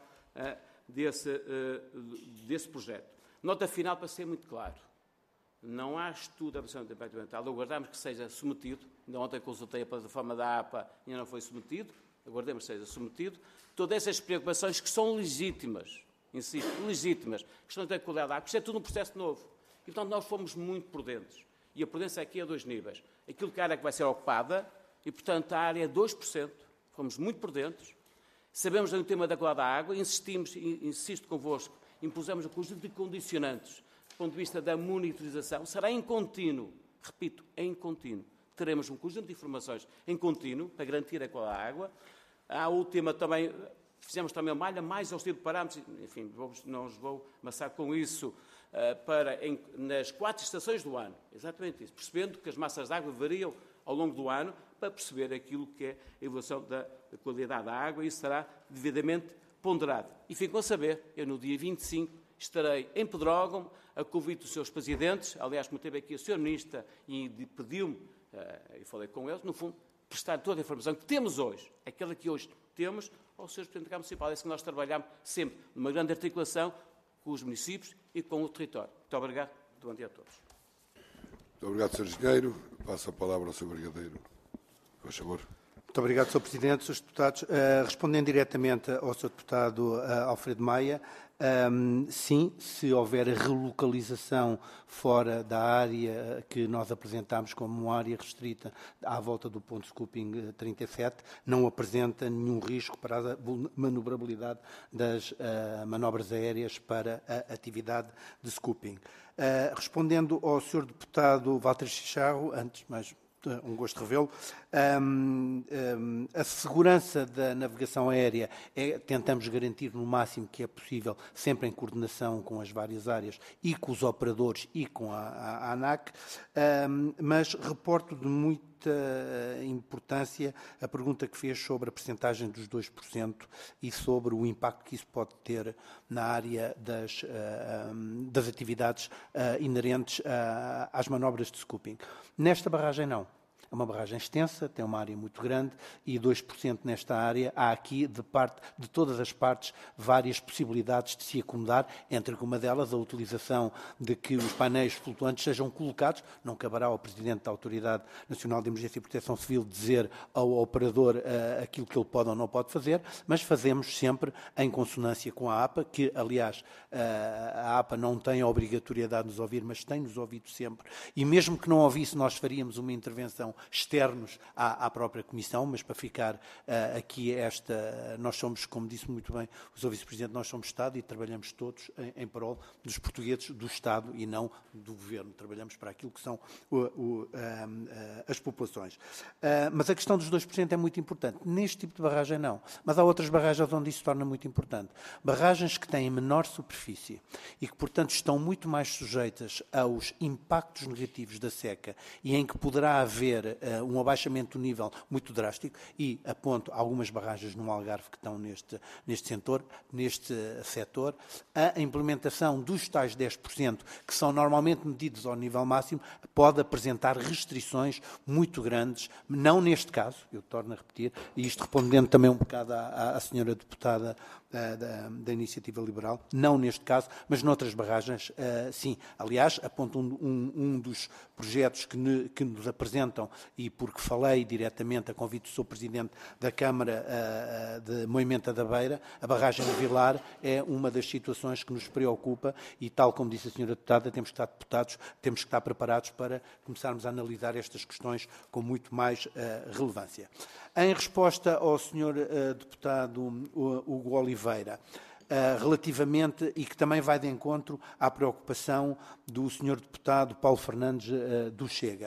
desse projeto. Nota final, para ser muito claro. Não há estudo de avaliação de impacto ambiental. Aguardamos que seja submetido. Ainda ontem consultei a plataforma da APA e ainda não foi submetido. Aguardemos que seja submetido. Todas essas preocupações que são legítimas, insisto, legítimas, questões da qualidade da água, isto é tudo um processo novo. E, portanto, nós fomos muito prudentes. E a prudência aqui é a 2 níveis. Aquilo que a área que vai ser ocupada, e, portanto, a área é 2%. Fomos muito prudentes. Sabemos do tema da qualidade da água, insisto convosco, impusemos um conjunto de condicionantes do ponto de vista da monitorização. Será em contínuo, repito, em contínuo. Teremos um conjunto de informações em contínuo para garantir a qualidade da água. Há o tema também, fizemos também uma malha mais exaustiva de parâmetros, enfim, não os vou amassar com isso, nas 4 estações do ano. Exatamente isso. Percebendo que as massas de água variam ao longo do ano, para perceber aquilo que é a evolução da qualidade da água, e isso será devidamente ponderado. E ficam a saber, eu no dia 25 estarei em Pedrógão, a convite dos seus presidentes, aliás, como teve aqui o Sr. Ministro e pediu-me, e falei com eles, no fundo, prestar toda a informação que temos hoje, aquela que hoje temos, ao Sr. Presidente da Câmara Municipal. É assim que nós trabalhamos sempre, numa grande articulação com os municípios e com o território. Muito obrigado. Muito bom dia a todos. Muito obrigado, Sr. Engenheiro. Passo a palavra ao Sr. Brigadeiro. Por favor. Muito obrigado, Sr. Presidente. Srs. Deputados, respondendo diretamente ao Sr. Deputado Alfredo Maia, sim, se houver relocalização fora da área que nós apresentámos como uma área restrita à volta do ponto Scooping 37, não apresenta nenhum risco para a manobrabilidade das manobras aéreas para a atividade de Scooping. Respondendo ao Sr. Deputado Walter Chicharro, antes mais um gosto de revê-lo. A segurança da navegação aérea tentamos garantir no máximo que é possível, sempre em coordenação com as várias áreas e com os operadores e com a ANAC, mas reporto de muita importância a pergunta que fez sobre a percentagem dos 2% e sobre o impacto que isso pode ter na área das atividades inerentes às manobras de scooping. Nesta barragem não. É uma barragem extensa, tem uma área muito grande e 2% nesta área. Há aqui, de todas as partes, várias possibilidades de se acomodar, entre uma delas a utilização de que os painéis flutuantes sejam colocados. Não caberá ao Presidente da Autoridade Nacional de Emergência e Proteção Civil dizer ao operador aquilo que ele pode ou não pode fazer, mas fazemos sempre em consonância com a APA, que, aliás, a APA não tem a obrigatoriedade de nos ouvir, mas tem-nos ouvido sempre. E mesmo que não ouvisse, nós faríamos uma intervenção externos à própria Comissão, mas para ficar aqui nós somos, como disse muito bem o Sr. Vice-Presidente, nós somos Estado e trabalhamos todos em prol dos portugueses, do Estado e não do Governo. Trabalhamos para aquilo que são as populações. Mas a questão dos 2% é muito importante. Neste tipo de barragem não. Mas há outras barragens onde isso se torna muito importante. Barragens que têm menor superfície e que, portanto, estão muito mais sujeitas aos impactos negativos da seca e em que poderá haver um abaixamento do nível muito drástico, e aponto algumas barragens no Algarve que estão neste setor, a implementação dos tais 10%, que são normalmente medidos ao nível máximo, pode apresentar restrições muito grandes, não neste caso, eu torno a repetir, e isto respondendo também um bocado à senhora deputada da Iniciativa Liberal, não neste caso, mas noutras barragens, sim. Aliás, aponto um dos projetos que nos apresentam, e porque falei diretamente a convite do Sr. Presidente da Câmara de Moimenta da Beira, a barragem de Vilar é uma das situações que nos preocupa e, tal como disse a senhora deputada, temos que estar preparados para começarmos a analisar estas questões com muito mais relevância. Em resposta ao senhor deputado Hugo Oliveira, relativamente, e que também vai de encontro à preocupação do senhor deputado Paulo Fernandes do Chega.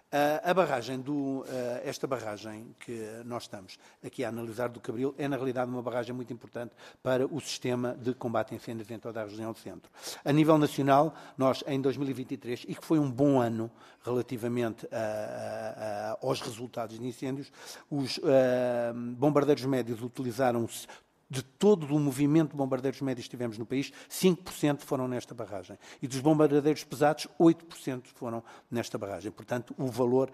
Esta barragem que nós estamos aqui a analisar do Cabril é, na realidade, uma barragem muito importante para o sistema de combate a incêndios em toda a região do centro. A nível nacional, nós, em 2023, e que foi um bom ano relativamente aos resultados de incêndios, os bombardeiros médios utilizaram-se. De todo o movimento de bombardeiros médios que tivemos no país, 5% foram nesta barragem. E dos bombardeiros pesados, 8% foram nesta barragem. Portanto, o valor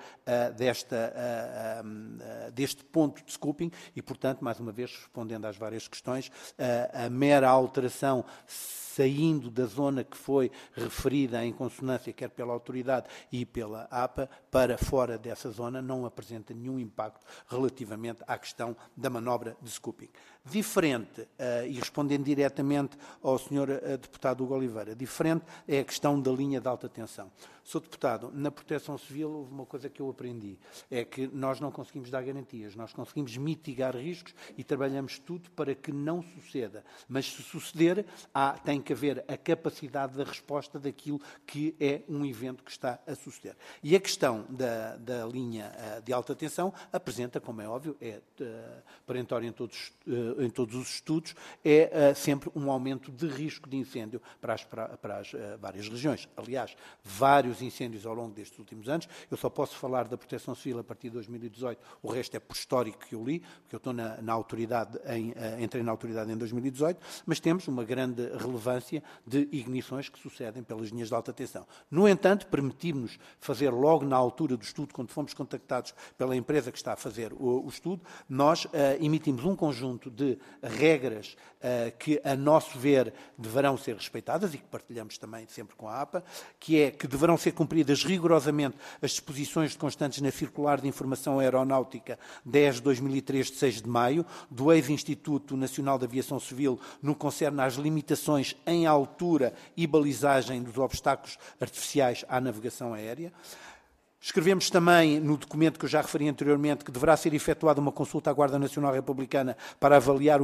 deste ponto de scoping e, portanto, mais uma vez, respondendo às várias questões, a mera alteração saindo da zona que foi referida em consonância, quer pela autoridade e pela APA, para fora dessa zona, não apresenta nenhum impacto relativamente à questão da manobra de scoping. Diferente, e respondendo diretamente ao Sr. Deputado Hugo Oliveira, diferente é a questão da linha de alta tensão. Sr. Deputado, na Proteção Civil houve uma coisa que eu aprendi, é que nós não conseguimos dar garantias, nós conseguimos mitigar riscos e trabalhamos tudo para que não suceda. Mas se suceder, tem que haver a capacidade da resposta daquilo que é um evento que está a suceder. E a questão da linha de alta tensão apresenta, como é óbvio, é perentória em todos os estudos, é sempre um aumento de risco de incêndio para as várias regiões. Aliás, vários incêndios ao longo destes últimos anos. Eu só posso falar da Proteção Civil a partir de 2018, o resto é por histórico que eu li, porque eu estou na autoridade, entrei na autoridade em 2018, mas temos uma grande relevância de ignições que sucedem pelas linhas de alta tensão. No entanto, permitimos-nos fazer logo na altura do estudo, quando fomos contactados pela empresa que está a fazer o estudo, nós emitimos um conjunto de regras que, a nosso ver, deverão ser respeitadas e que partilhamos também sempre com a APA, que deverão ser cumpridas rigorosamente as disposições constantes na Circular de Informação Aeronáutica 10/2003, de 6 de maio, do ex-Instituto Nacional de Aviação Civil, no que concerne às limitações em altura e balizagem dos obstáculos artificiais à navegação aérea. Escrevemos também, no documento que eu já referi anteriormente, que deverá ser efetuada uma consulta à Guarda Nacional Republicana para avaliar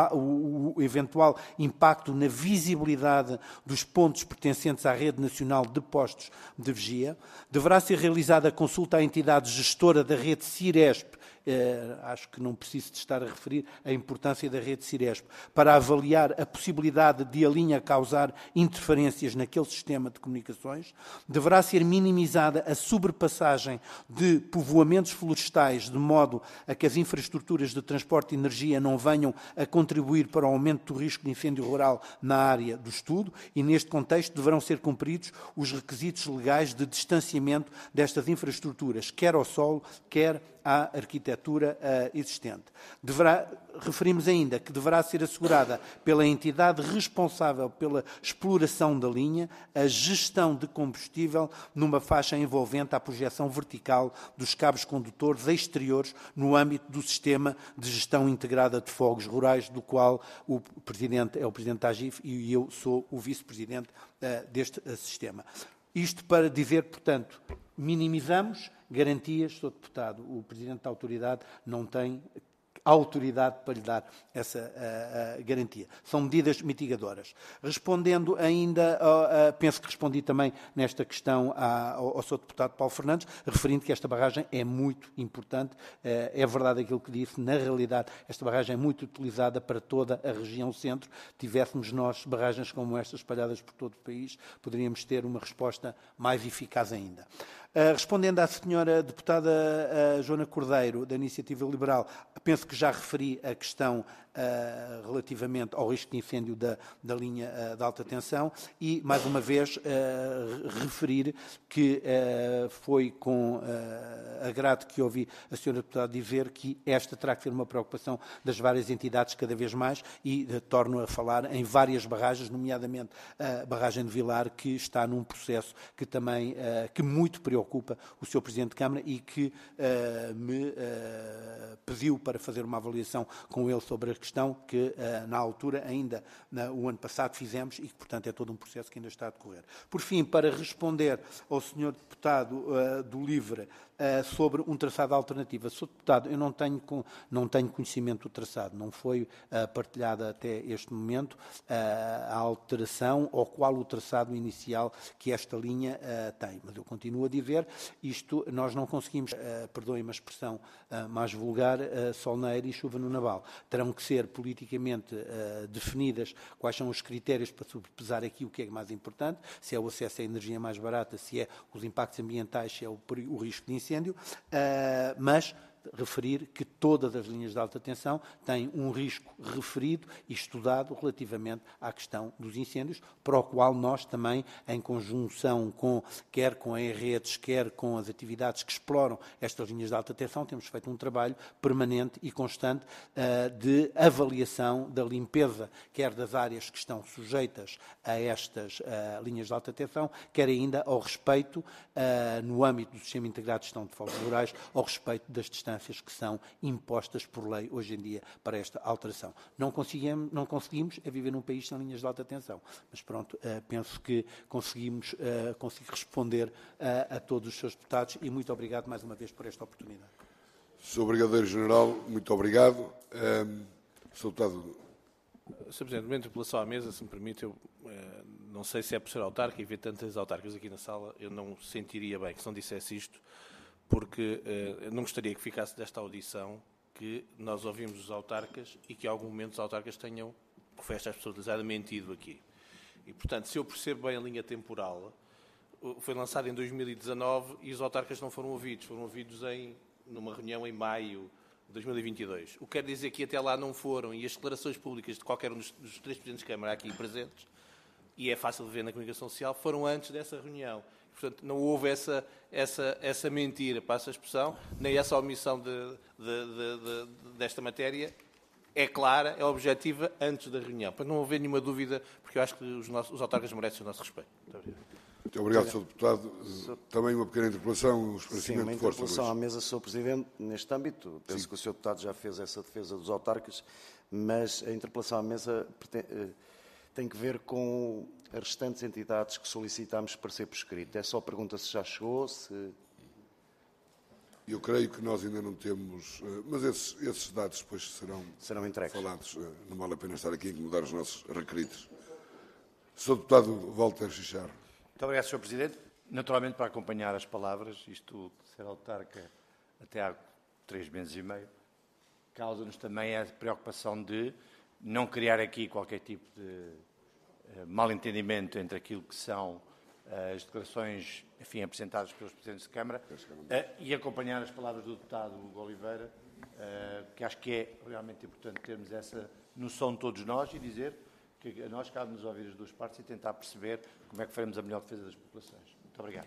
o eventual impacto na visibilidade dos pontos pertencentes à Rede Nacional de Postos de Vigia. Deverá ser realizada a consulta à entidade gestora da rede Ciresp, acho que não preciso de estar a referir a importância da rede Ciresp, para avaliar a possibilidade de a linha causar interferências naquele sistema de comunicações. Deverá ser minimizada a sobrepassagem de povoamentos florestais, de modo a que as infraestruturas de transporte de energia não venham a contribuir para o aumento do risco de incêndio rural na área do estudo, e neste contexto deverão ser cumpridos os requisitos legais de distanciamento destas infraestruturas, quer ao solo, quer à arquitetura existente. Referimos ainda que deverá ser assegurada pela entidade responsável pela exploração da linha a gestão de combustível numa faixa envolvente a projeção vertical dos cabos condutores exteriores no âmbito do sistema de gestão integrada de fogos rurais, do qual o Presidente é o Presidente da AGIF e eu sou o Vice-Presidente deste sistema. Isto para dizer, portanto, minimizamos garantias, Sr. Deputado. O Presidente da Autoridade não tem autoridade para lhe dar essa garantia. São medidas mitigadoras. Respondendo ainda, penso que respondi também nesta questão ao Sr. Deputado Paulo Fernandes, referindo que esta barragem é muito importante. É verdade aquilo que disse, na realidade esta barragem é muito utilizada para toda a região centro. Tivéssemos nós barragens como estas espalhadas por todo o país, poderíamos ter uma resposta mais eficaz ainda. Respondendo à senhora deputada Joana Cordeiro, da Iniciativa Liberal, penso que já referi a questão relativamente ao risco de incêndio da linha de alta tensão e, mais uma vez, referir que foi com agrado que ouvi a senhora deputada dizer que esta terá que ser uma preocupação das várias entidades cada vez mais e torno a falar em várias barragens, nomeadamente a barragem de Vilar, que está num processo que também que muito preocupa o Sr. Presidente de Câmara e que me pediu para fazer uma avaliação com ele sobre a questão que, na altura, ainda o ano passado fizemos e que, portanto, é todo um processo que ainda está a decorrer. Por fim, para responder ao Sr. Deputado do LIVRE sobre um traçado alternativo. Sr. Deputado, eu não tenho conhecimento do traçado, não foi partilhada até este momento a alteração ou qual o traçado inicial que esta linha tem. Mas eu continuo a dizer, isto nós não conseguimos, perdoem-me a expressão mais vulgar, sol na eira e chuva no naval. Terão que ser politicamente definidas quais são os critérios para sobrepesar aqui o que é mais importante, se é o acesso à energia mais barata, se é os impactos ambientais, se é o risco de incêndio, mas referir que todas as linhas de alta tensão têm um risco referido e estudado relativamente à questão dos incêndios, para o qual nós também, em conjunção quer com a redes, quer com as atividades que exploram estas linhas de alta tensão, temos feito um trabalho permanente e constante de avaliação da limpeza, quer das áreas que estão sujeitas a estas linhas de alta tensão, quer ainda ao respeito, no âmbito do Sistema Integrado de Gestão de Fogos Rurais, ao respeito das distâncias que são impostas por lei hoje em dia para esta alteração. Não conseguimos viver num país sem linhas de alta tensão, mas pronto, penso que consigo responder a todos os seus deputados e muito obrigado mais uma vez por esta oportunidade. Sr. Brigadeiro-General, muito obrigado. Sr. Deputado. Sr. Presidente, uma interpelação à mesa, se me permite, eu não sei se é por ser autarca e ver tantas autarcas aqui na sala, eu não sentiria bem que se não dissesse isto, porque não gostaria que ficasse desta audição que nós ouvimos os autarcas e que, em algum momento, os autarcas tenham, que foi esta pessoa utilizada, mentido aqui. E, portanto, se eu percebo bem a linha temporal, foi lançada em 2019 e os autarcas não foram ouvidos numa reunião em maio de 2022. O que quer dizer que até lá não foram, e as declarações públicas de qualquer um dos três Presidentes de Câmara aqui presentes, e é fácil de ver na comunicação social, foram antes dessa reunião. Portanto, não houve essa mentira, passa a expressão, nem essa omissão desta matéria. É clara, é objetiva antes da reunião. Para não haver nenhuma dúvida, porque eu acho que os autarcas merecem o nosso respeito. Muito obrigado, Sr. Deputado. Também uma pequena interpelação, um esclarecimento de força. Sim, uma interpelação à mesa, Sr. Presidente, neste âmbito. Penso que o Sr. Deputado já fez essa defesa dos autarcas, mas a interpelação à mesa tem que ver com as restantes entidades que solicitámos parecer por escrito. É só a pergunta se já chegou, se... Eu creio que nós ainda não temos, mas esses dados depois serão entregues. Falados. Não vale a pena estar aqui a incomodar os nossos requeridos. Sr. Deputado Walter Chicharro. Muito obrigado, Sr. Presidente. Naturalmente, para acompanhar as palavras, isto de ser autarca até há 3 meses e meio, causa-nos também a preocupação de não criar aqui qualquer tipo de mal-entendimento entre aquilo que são as declarações, enfim, apresentadas pelos Presidentes de Câmara e acompanhar as palavras do deputado Hugo Oliveira, que acho que é realmente importante termos essa noção de todos nós e dizer que a nós cabe-nos ouvir as duas partes e tentar perceber como é que faremos a melhor defesa das populações. Muito obrigado.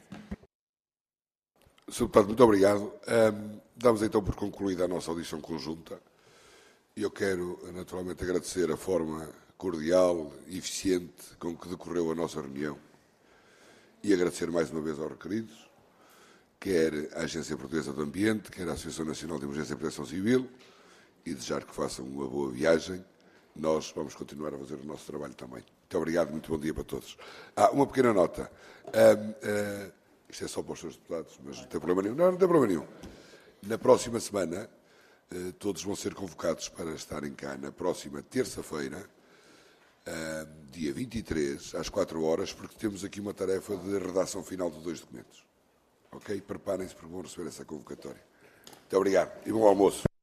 Sr. Deputado, muito obrigado. Damos então por concluída a nossa audição conjunta. Eu quero, naturalmente, agradecer a forma cordial e eficiente com que decorreu a nossa reunião e agradecer mais uma vez aos requeridos, quer a Agência Portuguesa do Ambiente, quer a Associação Nacional de Emergência e Proteção Civil, e desejar que façam uma boa viagem. Nós vamos continuar a fazer o nosso trabalho também. Muito obrigado, muito bom dia para todos. Uma pequena nota. Isto é só para os senhores deputados, mas não tem problema nenhum. Não tem problema nenhum. Na próxima semana, todos vão ser convocados para estarem cá na próxima terça-feira, dia 23, às 4 horas, porque temos aqui uma tarefa de redação final de 2 documentos. Ok? Preparem-se porque vão receber essa convocatória. Muito obrigado e bom almoço.